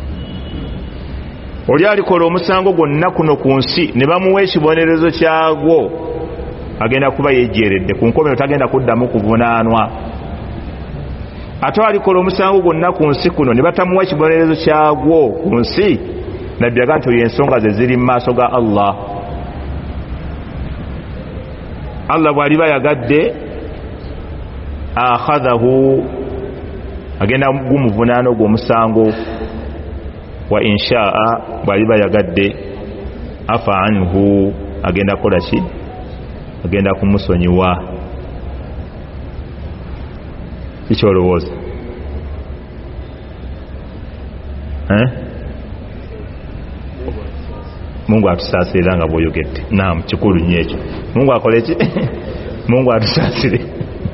Oli alikola omusango gwonna kuno ku nsi ne bamuwa ekibonerezo kyagwo, agenda kuba yejjeeredde ku nkomero, tagenda kuddamu kuvunaanwa. Ate alikola omusango gwonna ku nsi kuno ne batamuwa ekibonerezo kyagwo ku nsi, nabbi yagamba nti ensonga ze ziri mu maaso ga Allah. Allah bw'aliba yagadde akhadhahu, agenda gumuvunaana ogw'omusango, wa inshaa bw'aliba yagadde afa anhu, agenda kukola ki? Agenda kumusonyiwa. Kikyolowooza eh? Mungu atusaasire nga bw'oyogedde. Naam, kikulu nnyo ekyo. Mungu akole ki? Mungu atusaasire.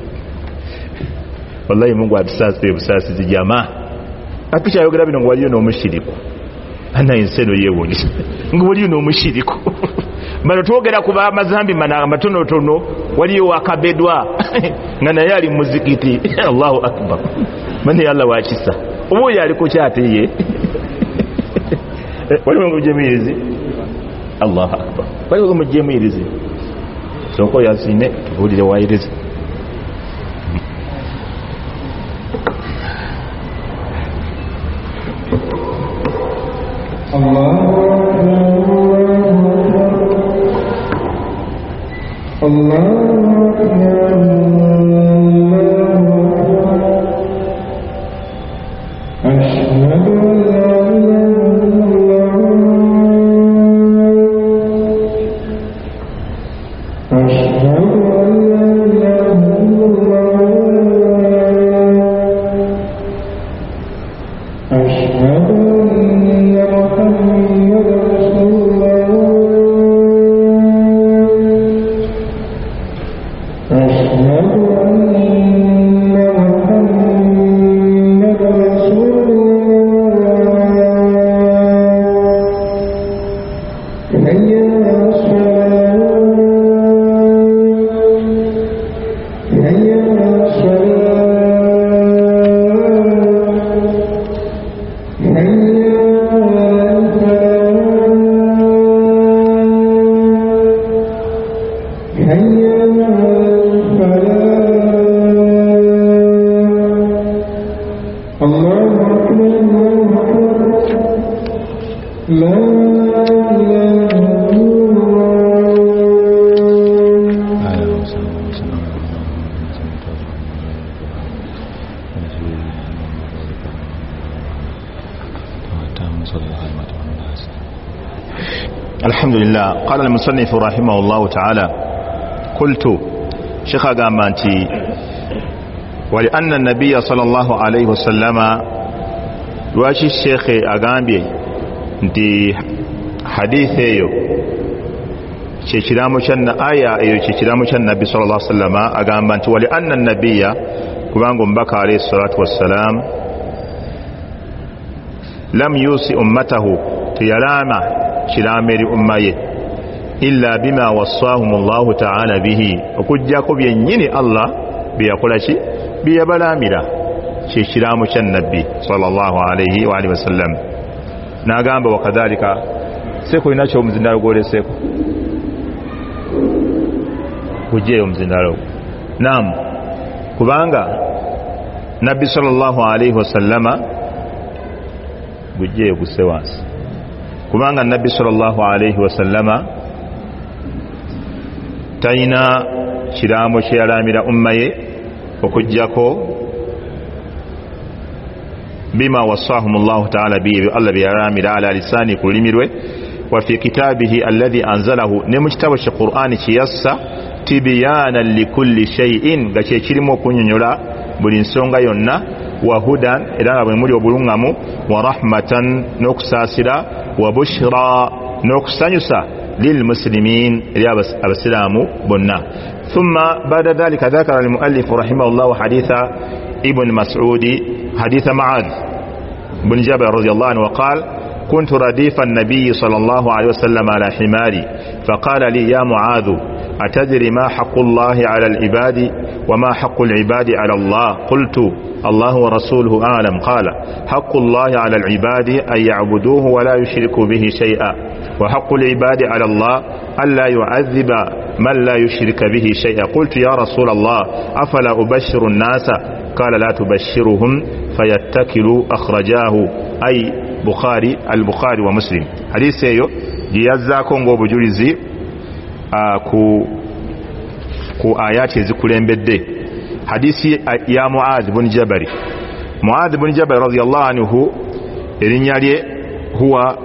Wallahi Mungu atusaasire busaasizi jamaa. Atukyayogera bino nga waliyo n'omushiriku, ana enseno yeewuunyisa nga waliyo n'omushiriku. Bano twogera ku b'amazambi matonotono, waliyo akabedwa nga naye ali mu muzikiti. Allahu akbar, mani Allah wakisa, oba oyo ali ku kyate ye. Waliwo mujemirizi. Allahu akbar, waliwo mujemirizi. Soko yasine tubulire wayirizi. Allahu الحمد لله. قال المصنف رحمه الله تعالى قلت شيخ أغامانتي ولأن النبي صلى الله عليه وسلم واجي الشيخ أغامبي دي حديث ايو كيكرامو كان آية ايو كيكرامو كان النبي صلى الله عليه وسلم أغامانتي ولأن النبي كبانغ مبكى عليه الصلاة والسلام لم يوصي أمته تيراما kirameri ummaye illa bima wassahum Allah ta'ala bihi okujjako byennyini Allah byakola ki byabalamira kye kiramu kya nabbi sallallahu alayhi wa alihi wasallam nagamba wakadhalika seko inacho omuzindalo gwoleseko kujeyo omuzindalo naam kubanga nabbi sallallahu alayhi wasallama gujeyo gusewansi kubanga nabbi sallallahu alayhi wasallama taina kiramo kyalamira ummaye okujjako bima wasahum Allah ta'ala bi Allah biyaramira ala lisani kulimirwe wa fi kitabihi alladhi anzalahu ne mu kitabo kya Qur'ani kiyassa tibyana likulli shay'in gache kirimo okunyonyola buli nsonga yonna wa hudan era bwe muri obulungamu wa rahmatan nokusasira wa bushra nokusanyusa للمسلمين رياض السلام بنا ثم بعد ذلك ذكر المؤلف رحمه الله حديث ابن مسعود حديث معاذ بن جبل رضي الله عنه وقال كنت رديف النبي صلى الله عليه وسلم على حماري فقال لي يا معاذ أتدري ما حق الله على العباد وما حق العباد على الله قلت الله ورسوله أعلم قال حق الله على العباد أن يعبدوه ولا يشركوا به شيئا وحق العباد على الله ألا يعذب من لا يشرك به شيئا قلت يا رسول الله أفلا أبشر الناس قال لا تبشرهم فيتكلوا أخرجاه أي بخاري البخاري ومسلم حديث يو جيازاكم وبجولزي ku ku ayati zikulembedde hadisi ya Muadh ibn Jabal Muadh ibn Jabal radiyallahu anhu erinya lye huwa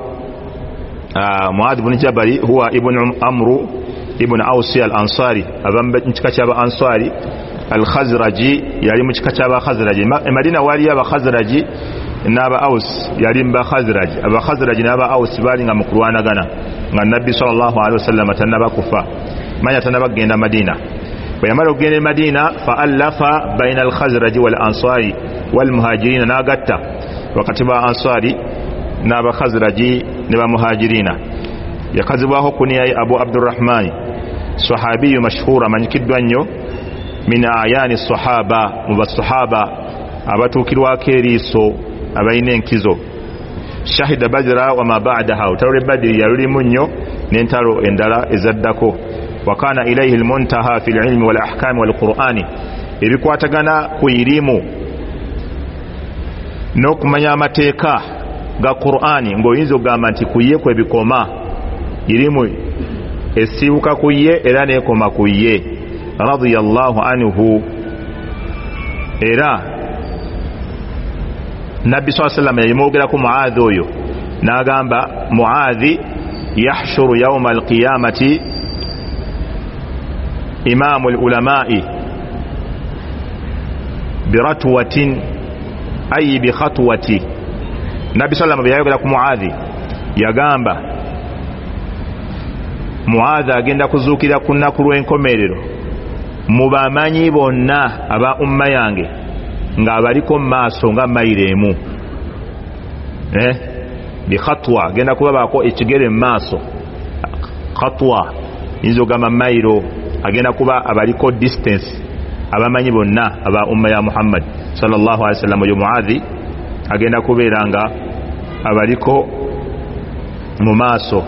Muadh ibn Jabal huwa ibn Amru ibn Awsi al-Ansari abamba nchika chaba Ansari al-Khazraji yali mu kika chaba Khazraji Madina wali aba Khazraji naba Aus yali mba Khazraji aba Khazraji naba Aus bali nga mukulwana gana nga nabbi sallallahu alaihi wasallam tanaba kufa manya tanaba genda Madina bayamala ogende Madina fa alafa baina al-Khazraj wal Ansari wal Muhajirin nagatta wakati ba Ansari naba Khazraji ne ba Muhajirina yakazibwaho kuniya Abu Abdurrahman sahabi mashhura manyikidwa nnyo min ayani sahaba mubasahaba abatukirwa keriso abaine enkizo shahida badra wa ma ba'daha utawle badri yaluli munyo nentalo endala ezaddako wakana ilayhi almuntaha fil ilmi wal ahkam wal qur'ani ebikwatagana ku ilimu nokumanya amateeka ga Qur'ani ngoyinzo gamba nti kuye kwe bikoma ilimu esibuka kuye era nekoma kuye radiyallahu anhu era Nabi sallallahu alayhi wasallam yamogera ku Muadh oyo nagamba Muadh yahshuru yawm alqiyamati imam alulama'i biratwatin ay bi khatwati Nabi sallallahu alayhi wasallam yayogera ku Muadh yagamba Muadh agenda kuzukira kunnaku lw'enkomerero mubamanyi bonna aba umma yange nga abaliko maaso nga mairemu eh bi khatwa genda kuba bako ekigere maaso khatwa izo gama mairo agenda kuba abaliko distance abamanyi bonna aba umma ya Muhammad sallallahu alaihi wasallam yo Muadhi agenda kuberanga abaliko mu maaso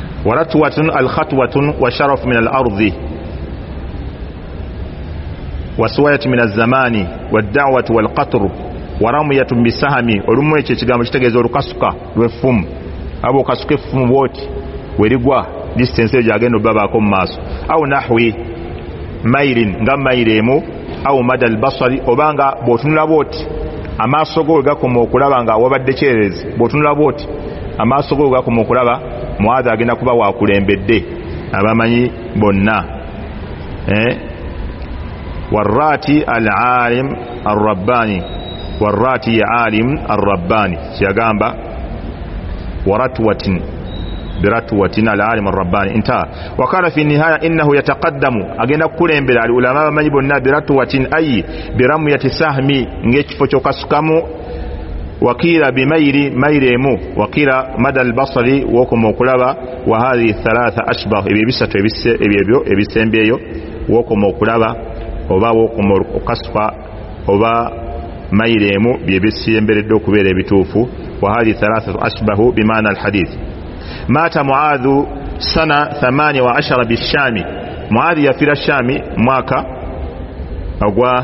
waratwatun al khatwatun wa sharaf min al ardi wasuwayati min az-zamani wad-da'wati wal-qatr wa ramyatu bisahmi olumu ekyo kigambo kitegeeza olukasuka lw'effumu abo kasuka effumu bwoti werigwa distance ejo agenda obabaako mu maaso au nahwi mailin nga mailemu au madal basari obanga bw'otunula bwoti amaaso go gakoma okulaba nga wabadde kyererezi bw'otunula bwoti amaaso go gakoma okulaba Muadhi agenda kuba wakulembedde abamanyi bonna eh warati al-alim ar-rabbani warati alim ar-rabbani kyagamba waratwatin برتوة العالم الرباني انتهى. وقال في النهاية إنه يتقدم أجينا كلهم بالعلماء من يبنى برتوة أي برمية سهم نجف فشوكسكمو وقيل بمير ميرمو وقيل مدى البصر وكم وكلابا وهذه الثلاثة أشبه بيبسة بيبسة بيبيو وكم وكلابا وبا وكم وكسفا وبا ميرمو بيبسة بيبدو كبير بتوفو وهذه ثلاثة أشبه بمعنى الحديث. مات معاذ سنة ثمانية وعشر بالشام. معاذ يفير الشام ماكا أقوى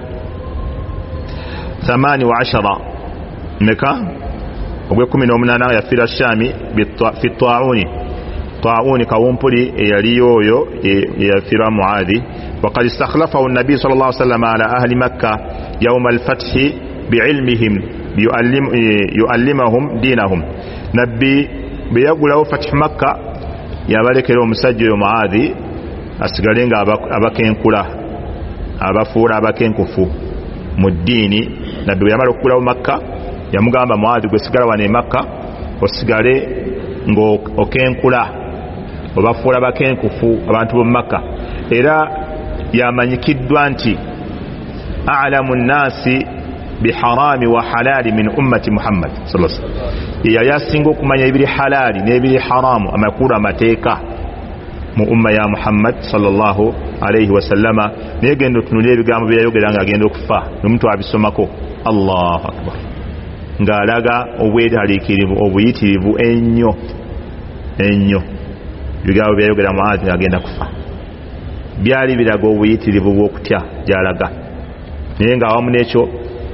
ثمانية وعشر مكا أقوى كمين ومنانا يفير الشام في الطاعون طاعون كومبولي يليويو يفير معاذ. وقد استخلفه النبي صلى الله عليه وسلم على أهل مكة يوم الفتح بعلمهم يؤلم يؤلمهم دينهم. نبي biyagulawo Fatih Makka yabalekera omusajja Muadhi asigalenga abakenkula abafuula abakenkufu mu ddiini. Nabbi yamala okulawo Makka yamugamba Muadhi gwe sigala wane Makka osigale ngo okenkula obafuula abakenkufu abantu bo Makka. Era yamanyikiddwa nti a'lamu nnasi biharami wa halali min ummati Muhammad sallallahu alaihi wasallam. Yali asinga okumanya ebiri halali n'ebiri haramu amakulu amateeka mu umma ya Muhammad sallallahu alaihi wasallama. Naye genda otunulira ebigambo byayogera nga agenda okufa n'omuntu abisomako Allahu akbar ng'alaga obwetaliikirivu obuyitirivu ennyo ennyo. Ebigambo byayogera Muadhi ng'agenda kufa byali biraga obuyitirivu bw'okutya gy'alaga. Naye ng'awamu n'ekyo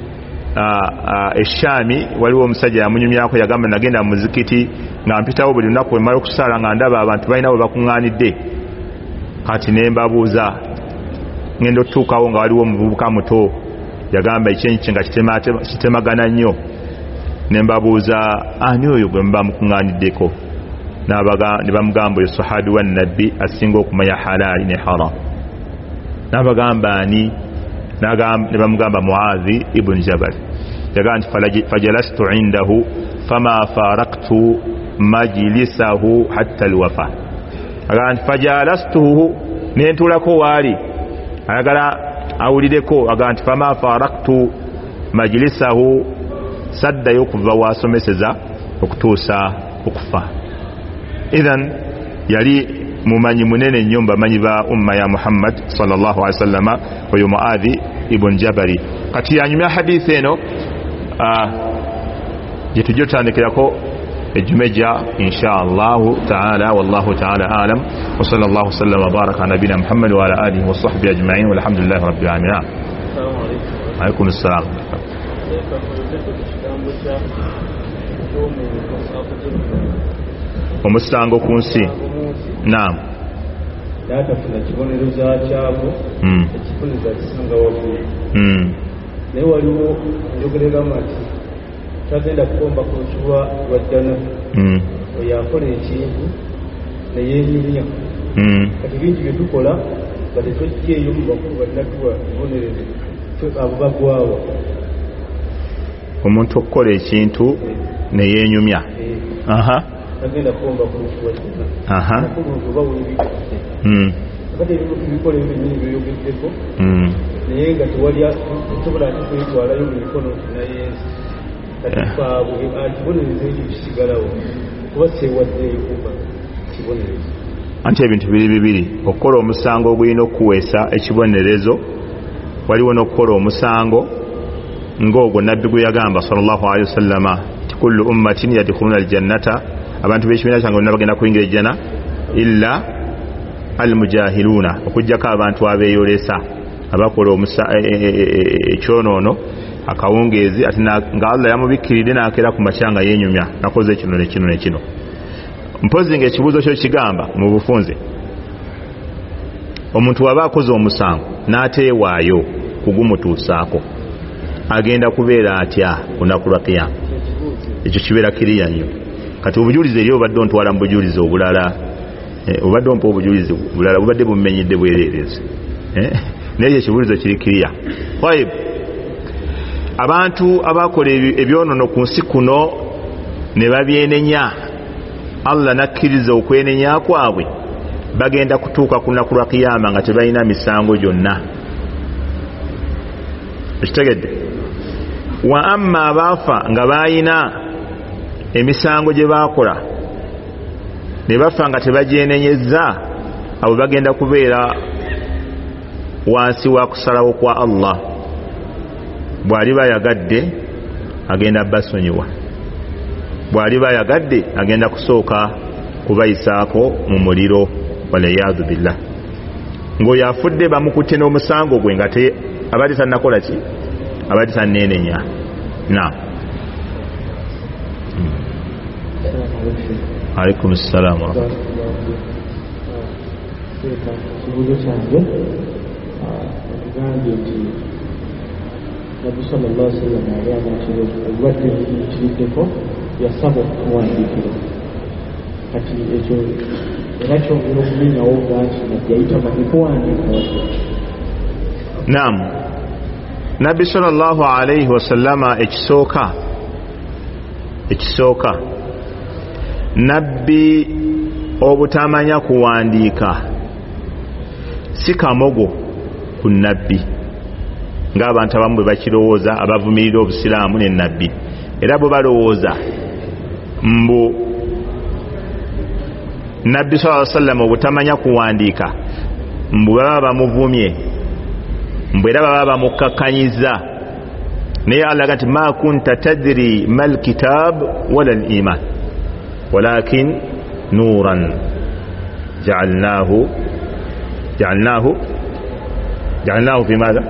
eshami waliwo omusajja yamunyumyako yagamba nagenda mu muzikiti nga mpitawo buli lunaku emala okusala nga ndaba abantu balina bwe bakuŋŋaanidde. Kati ne mbabuuza ngenda otutuukawo nga waliwo omuvubuka muto yagamba ekyenki nga kitemagana nnyo. Ne mbabuuza ani oyo gwe muba mukuŋŋaaniddeko? Ne bamugamba oyo sahabi wa nabbi asinga okumanya halali ne haram. N'abagamba ani? Ne bamugamba Muadhi ibn Jabal. Yagamba nti fajalastu indahu fama faraktu majlisahu hatta alwafa. Agamba nti fajalastuhu nentulako waali ayagala awulireko. Agamba nti fama faraktu majlisahu saddayo okuva wasomeseza okutuusa okufa. Idhan yali mumanyi munene nnyo bamanyi ba umma ya Muhammad sallallahu alaihi wasallama oyo Muadhi ibn Jabali. Kati yanyumya hadithi eno jetujjo tandikirako ejumeja insha Allah ta'ala. Wallahu ta'ala alam wa sallallahu sallam wa baraka ala nabina Muhammad wa ala alihi wa sahbihi ajma'in walhamdulillahi rabbil alamin. Alaykum assalam. Omusango ku nsi. Naam. Data funa kibonerezo kyabo ekifuniza kisanga waggulu. Naye waliwo njogerera mati tagenda kukomba ku lukiwa lwajjana oyo akola ekintu neyeenyinya. Kati bingi bye tukola bate twejjeeyo mu bakulu bannatuwa kibonerezo abo bagwawo. Omuntu okukola ekintu neyeenyumya. Aha. Tagenda kukomba ku lukiwa lwajjana. Aha. Mm. Kati ebintu bikole ebintu byogeddeko. Mm. Naye nga tewali tusobola kwetwalayo mu mikono naye kati faabo akibonerezo ekyo kisigalawo kuba sewaddeeyo kuba kibonerezo. Anti ebintu biri bibiri okukola omusango ogulina okuweesa ekibonerezo waliwo n'okukola omusango ng'ogwo nabbi gwe yagamba sallallahu alaihi wasallama ti kullu ummatin yadkhuluna aljannata abantu b'ekibiina kyange bonna bagenda kuyingira ejjana illa almujahiluna okujjako abantu abeeyolesa abakola omusa ekyonono akawungeezi ati nga Allah yamubikiridde nakera ku makyanga yenyumya nakoze kino ne kino ne kino. Mpozi ng'ekibuuzo kyo kigamba mu bufunze omuntu waba akoze omusango n'ateewaayo kugumutuusaako agenda kubeera atya kunaku lwa kiyama. Ekyo kibeera kiriya nnyo. Kati obujulizi eri obadde ontwala mu bujulizi obulala obadde ompa obujulizi bulala bubadde bumenyedde bwereerezi naye ekibuuzo kiri kiriya. Abantu abakola ebyonono ku nsi kuno ne babyenenya Allah nakkiriza okwenenya kwabwe bagenda kutuuka ku lunaku lwa kiyama nga tebalina misango gyonna. Ekitegedde wa amma abaafa nga bayina emisango gye baakola ne bafa nga tebagyenenyezza abo bagenda kubeera wansi wa kusalawo kwa Allah. Bw'ali bayagadde agenda basonyiwa, bw'ali bayagadde agenda kusooka kubayisaako mu muliro waliyadhu billah. Ng'oyo afudde bamukutte n'omusango gwe nga abadde tannakola ki abadde tanneenenya. Naam. Alaikum salaam wa rahmatullah. Kibuuzo kyange ogambye nti Nabbi sallallahu alaihi wasallam yali amaakiro obulwadde kiriddeko yasaba okuwandiikira. Kati ekyo era kyongera okumenyawo nga nti yayita manikuwandiika. Naam. Nabbi sallallahu alaihi wasallama ekisooka ekisooka nabbi obutamanya kuwandiika si kamogo ku nabbi ng'abantu abamu bwe bakirowooza abavumirira obusiraamu ne nabbi. Era bwe balowooza mbu nabbi sallallahu alaihi wasallam obutamanya kuwandiika mbu baba bamuvumye, mbu era baba bamukkakanyiza. Naye Allah gati ma kunta tadri mal kitab wala al iman walakin nuran ja'alnahu ja'alnahu ja'alnahu fi madha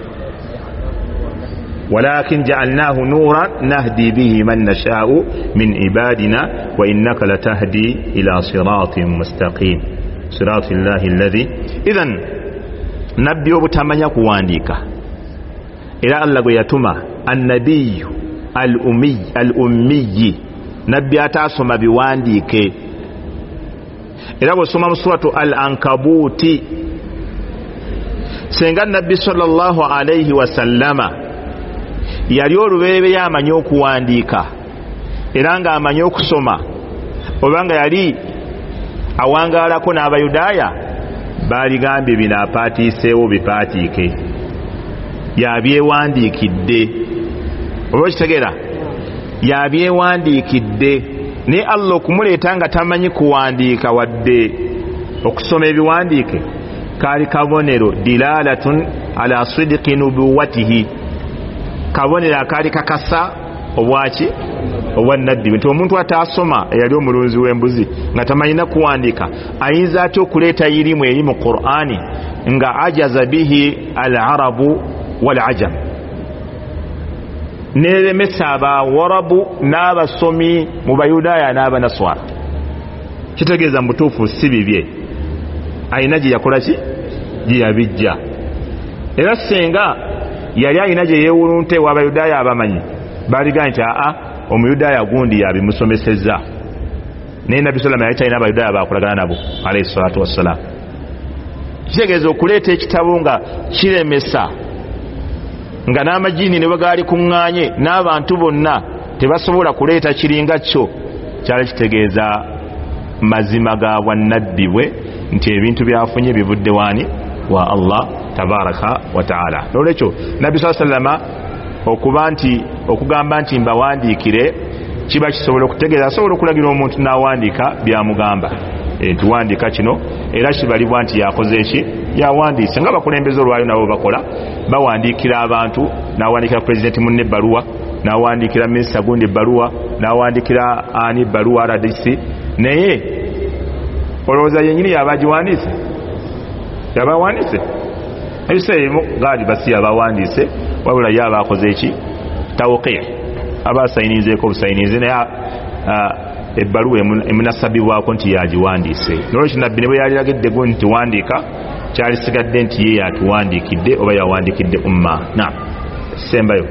ولكن جعلناه نورا نهدي به من نشاء من عبادنا وإنك لتهدي إلى صراط مستقيم صراط الله الذي. إذن نبي وبتمنى كوانديك إلى الله يتما النبي الأمي الأمي نبي أتعصم بوانديك إلى وسمى سورة العنكبوت سنغا النبي صلى الله عليه وسلم yali olubeebe yamanyi okuwandiika era nga amanyi okusoma obanga yali awangaalako n'abayudaaya baaligambye bino apaatiiseewo bipaatiike yabyewandiikidde oba okitegeera yabyewandiikidde naye Allah okumuleeta nga tamanyi kuwandiika wadde okusoma ebiwandiike kaali kabonero dilaalatun ala sidqi nubuwatihi kabonero akaali kakasa obwaki obwannabbi nti omuntu ataasoma eyali omulunzi w'embuzi nga tamanyina kuwandiika ayinza atya okuleeta irimu eri mu Qur'ani nga ajaza bihi al-arabu wal-ajam neeremesa abawarabu n'abasomi mu bayudaaya n'abanaswara. Kitegeeza mutuufu si bibye ayina gye yakola ki gye yabijja. Era senga yali ayina gye yeewulunte w'abayudaaya abamanyi baaliga nti aa omuyudaaya gundi yabimusomesezza naye nabbi sallam yali talina abayudaaya bakolagana nabo alayhi salatu wassalaam. Kitegeeza okuleeta ekitabo nga kiremesa nga n'amajini ne bagaali kuŋŋaanye n'abantu bonna tebasobola kuleeta kiringa kyo kyali kitegeeza mazima ga bwannabbi bwe nti ebintu byafunye bivudde waani wa Allah tabaraka wa taala. Nolwekyo nabbi sallallahu alayhi wasallam okuba nti okugamba nti mbawandiikire kiba kisobola okutegeeza asobola okulagira omuntu n'awandiika byamugamba e, tuwandiika kino era kibalibwa nti yakoze eki yawandiise nga bakulembeze olwayo nabo bakola bawandiikira abantu n'awandiikira pulezidenti munne ebbaluwa n'awandiikira minisita gundi ebbaluwa n'awandiikira ani ebbaluwa R D C naye olowooza yennyini yaba agiwandiise yaba awandiise ebiseera gaali basi abawandiise wabula ye abakoze eki tawqi' abasayinizeeko obusayinize naye ebbaluwa emunasabibwako nti yagiwandiise nolwekyo nabbi ne bwe yaliragiddego nti wandiika kyali sigadde nti ye yatuwandiikidde oba yawandiikidde umma. Naam, sembayo.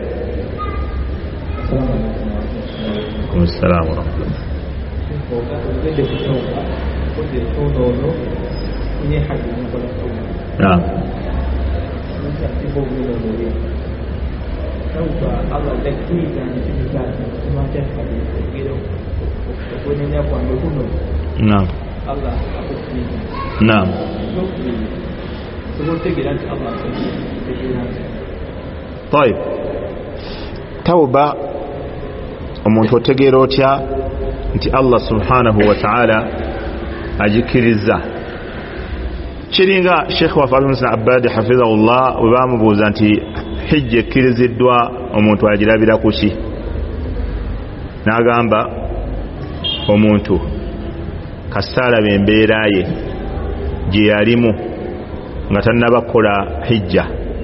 Assalamu alaikum. Naam. Naam. Naam. طيب tawba omuntu otegeera otya nti Allah subhanahu wa ta'ala ajikiriza? Kiringa Sheikh wa Faruns Abad hafidhahullah we bamubuuza nti hijja ekkiriziddwa omuntu agirabira kuki, n'agamba omuntu kasaalaba embeera ye gye yalimu nga tannaba kukola hijja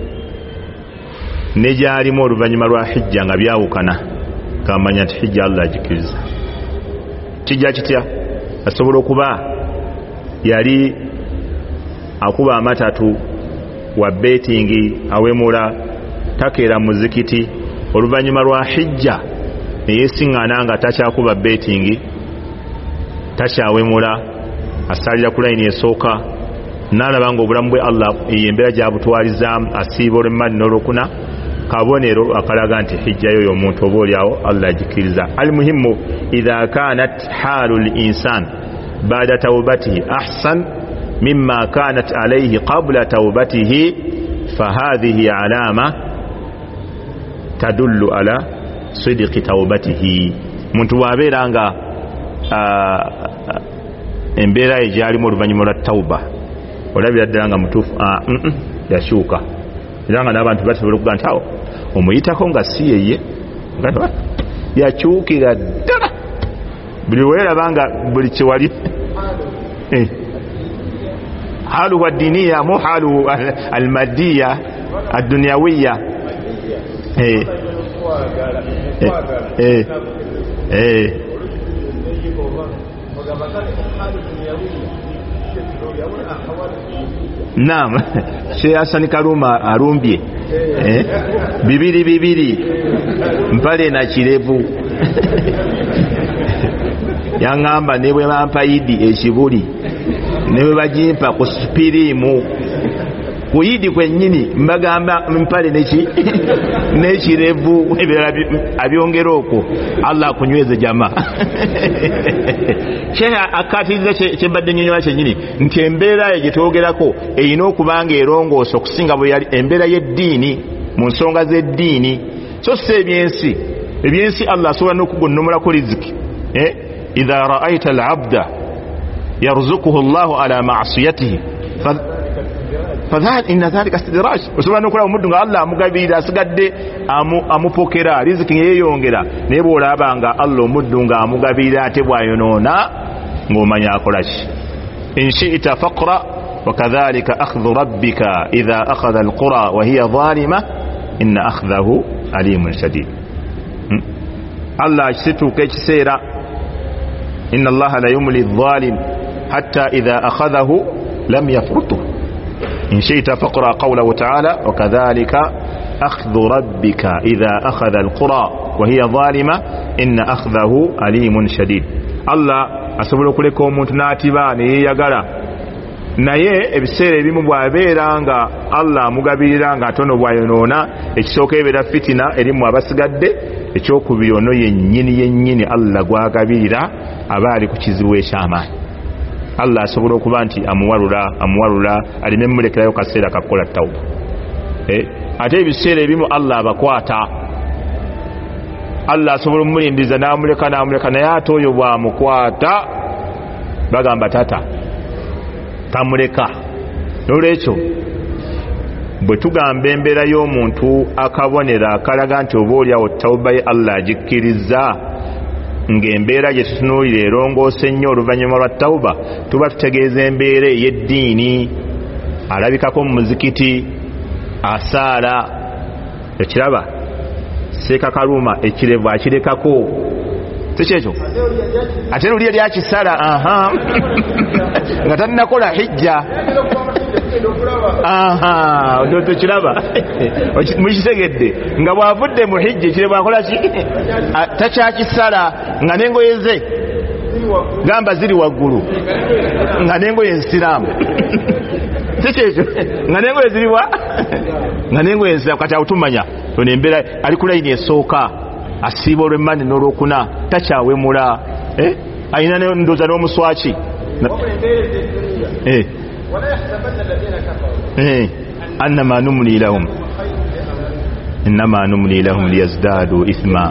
ne gyalimu oluvannyuma lwa hijja nga byawukana, kamanya nti hijja Allah agikiriza. Kijja kitya? asobola okuba yali akuba amatatu wa betingi awemula takeera muzikiti, oluvannyuma lwa hijja neyesiŋŋaana nga takyakuba betingi, takyawemula, asalira ku layini esooka, n'alaba nga obulamu bwe Allah eyembeera gyabutwalizaamu, asiiba olw'emmaali n'olwokuna, kabonero akalaga nti hijja yoyo omuntu oba oliawo Allah agikiriza. Almuhimu idha kanat halu linsan bada taubatihi ahsan mimma kanat alayhi qabla taubatihi fahadhihi alama tadullu ala sidqi taubatihi. Muntu wabeera nga embeera ye gyalimu oluvannyuma lwa tauba, olabira ddala nga mutuufu yashuuka, era nga n'abantu basobola okuga nti awo omuyitako nga si yeye, yakyukira ddala buli weeraba nga buli kyewali haluhu addiniya mu haluhu almadiya addunyawiya. Naam, Sheikh Hassan Karuma arumbye eh bibiri bibiri mpale na kirevu yangamba ne bwe bampa yidi ekibuli ne bwe bagimpa ku spirimu ku yidi kwennyini mbagamba mpale neki nekirevu abyongera okwo Allah kunyweze jama. Sheikh akatiriza kyebadde nnyonnyola kyennyini nti embeera ye gyetwogerako eyina okubanga erongoosa okusinga bwe yali embeera y'eddiini mu nsonga z'eddiini, so si ebyensi. Ebyensi Allah asobola n'okugonnomolako riziki. idha ra'aita al-abda yarzuquhu Allahu ala ma'siyatihi fadhal inna dhalika istidraj. Osobola n'okola omuddu nga Allah amugabirira asigadde amupokera riziki yeeyongera, naye bw'olaba nga Allah omuddu nga amugabirira ate bw'ayonoona ng'omanya akola ki. in shi'ta faqra wa kadhalika akhdhu rabbika idha akhadha al-qura wa hiya zalima inna akhdahu alimun shadid. Allah kisituuka ekiseera inna Allaha la yumli adh-dhalim hatta idha akhadhahu lam yafrutuhu. in shi'ta faqra qawlahu ta'ala wa kadhalika akhdhu rabbika idha akhadha al-qura wa hiya zalima inna akhdahu alimun shadid. Allah asobola okuleka omuntu n'atiba ne yeeyagala, naye ebiseera ebimu bw'abeera nga Allah amugabirira nga atono bwayonoona, ekisooka ebeera fitina erimu abasigadde, ekyokubiri ono yennyini yennyini Allah gwagabirira aba ali ku kizibu eky'amaanyi. Allah asobola okuba nti amuwalula amuwalula alime mulekerayo kaseera kakola tawba. Eh, ate ebiseera ebimu Allah abakwata, Allah asobola omulindiriza n'amuleka n'amuleka, naye ate oyo bw'amukwata bagamba tata tamuleka. N'olwekyo bwe tugamba embeera y'omuntu akabonera akalaga nti oba oliawo tawba ye Allah agikkiriza, ng'embeera gye tutunuulira erongoose nnyo oluvannyuma lwa tawba, tuba tutegeeza embeera ey'eddiini, alabikako mu muzikiti asaala ekiraba seekakaluma ekirevu akirekako sikyekyo ate luli eri akisala aha nga tannakola hijja aha tokiraba mukitegedde nga bwavudde mu hijja ekirevu akola ki takyakisala nga n'engoye ze gamba ziri waggulu nga n'engoye ensiraamu sikyekyo nga n'engoye ziriwa nga n'engoye ensiraamu kati awo tumanya ono embeera ali ku layini esooka asiiba olw'emmande n'olwokuna takyawemula alina ndooza n'omuswaki annama numli lahum innama numli lahum liyazdadu ithma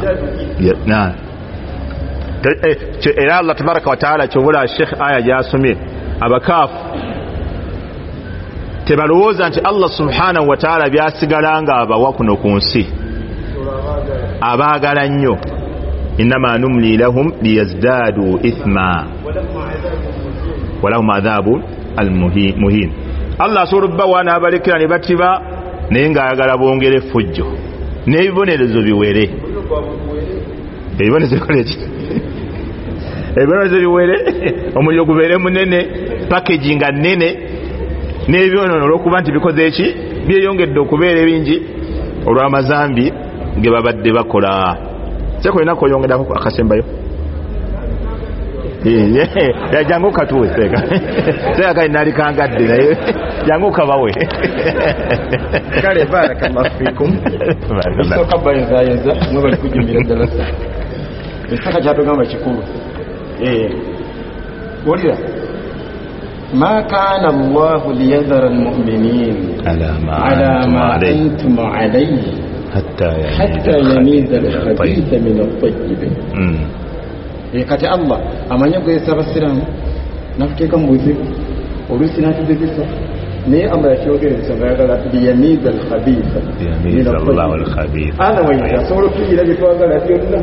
era Allah tabaraka wa taala kyobula Sheikh aya gyasomye abakaafu tebalowooza nti Allah subhanahu wa taala byasigalanga abawa kuno ku nsi abaagala nnyo innama numli lahum liyazdadu ithma walahum adhabu almuhin. Allah asobola obbawa n'abalekera ne batiba naye ng'ayagala bongere effujjo n'ebibonerezo biwere ebibonerezo bikoleki ebibonerezo biwere omuliro gubeere munene packaging nga nnene n'ebyonono olw'okuba nti bikoze eki byeyongedde okubeera ebingi olw'amazambi ge babadde bakola. Sekolinako oyongedako akasembayo jangu katuwe seka seka kali nali kangadde naye jangu kabawe kale barakallahu fikum soka bayenza yenza mwe bali kujimbira dalasa esaka kyatugamba kikulu eh wolira ma kana Allah liyadhara almu'minin ala ma antum alayhi hatta yamiza al-khabitha min at-tayyib. Kati Allah amanya kwesa abasiramu nakuteeka mu buzibu oluusi n'atuzibisa naye Allah yakyogereza nga yagala liyamiza al-khabitha min at-tayyib. Ana wayita asobola okuyira bye twagala byonna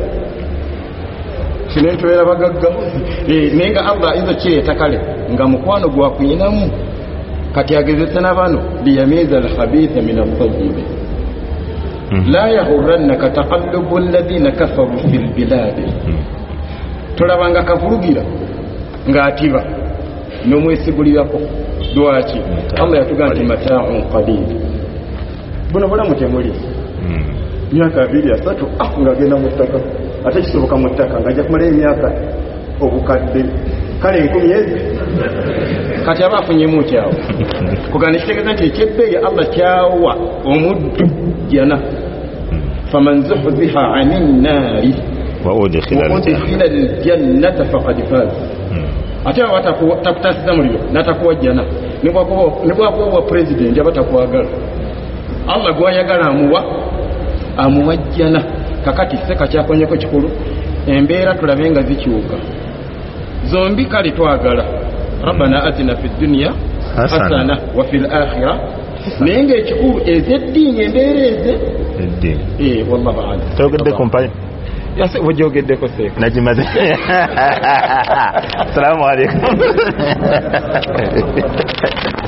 sinentwera bagagga naye nga Allah ayinza kireeta kale nga mukwano gwakuyinamu kati agezesa n'abano liyamiza al-khabitha min at-tayyib. لا يغرنك تقلب الذين كفروا في البلاد. Tolabanga kavurugira ngatiba nomwesigulirako dwaki Allah yatugamba nti mata'un qalil. Buno bula mutemuli myaka abiri asatu nga genda mu ttaka ate kisoboka mu ttaka ngajja kumala emyaka obukadde kale enkumi ezi kati aba afunyemu kyawo kugana kitegeeza nti ekyebbeeyi Allah kyawa omuddu jana faman zuhziha anin naari waudkhila aljannata faqad faz. Ate watakutasiza muliro natakuwa jana nebwakuwa wa president abatakwagala Allah gwayagala amuwa amuwa jana. Kakati seka kyakonyeko kikulu embeera tulabe nga zikyuka zombi kale twagala rabbana atina fid dunya hasana wa fil akhirah naye ng'ekikulu ez'eddiini embeera eze eddiini eh wallahu a'lam. Togedde kompani yase wojogeddeko seeka nagimaze. Assalamu alaikum.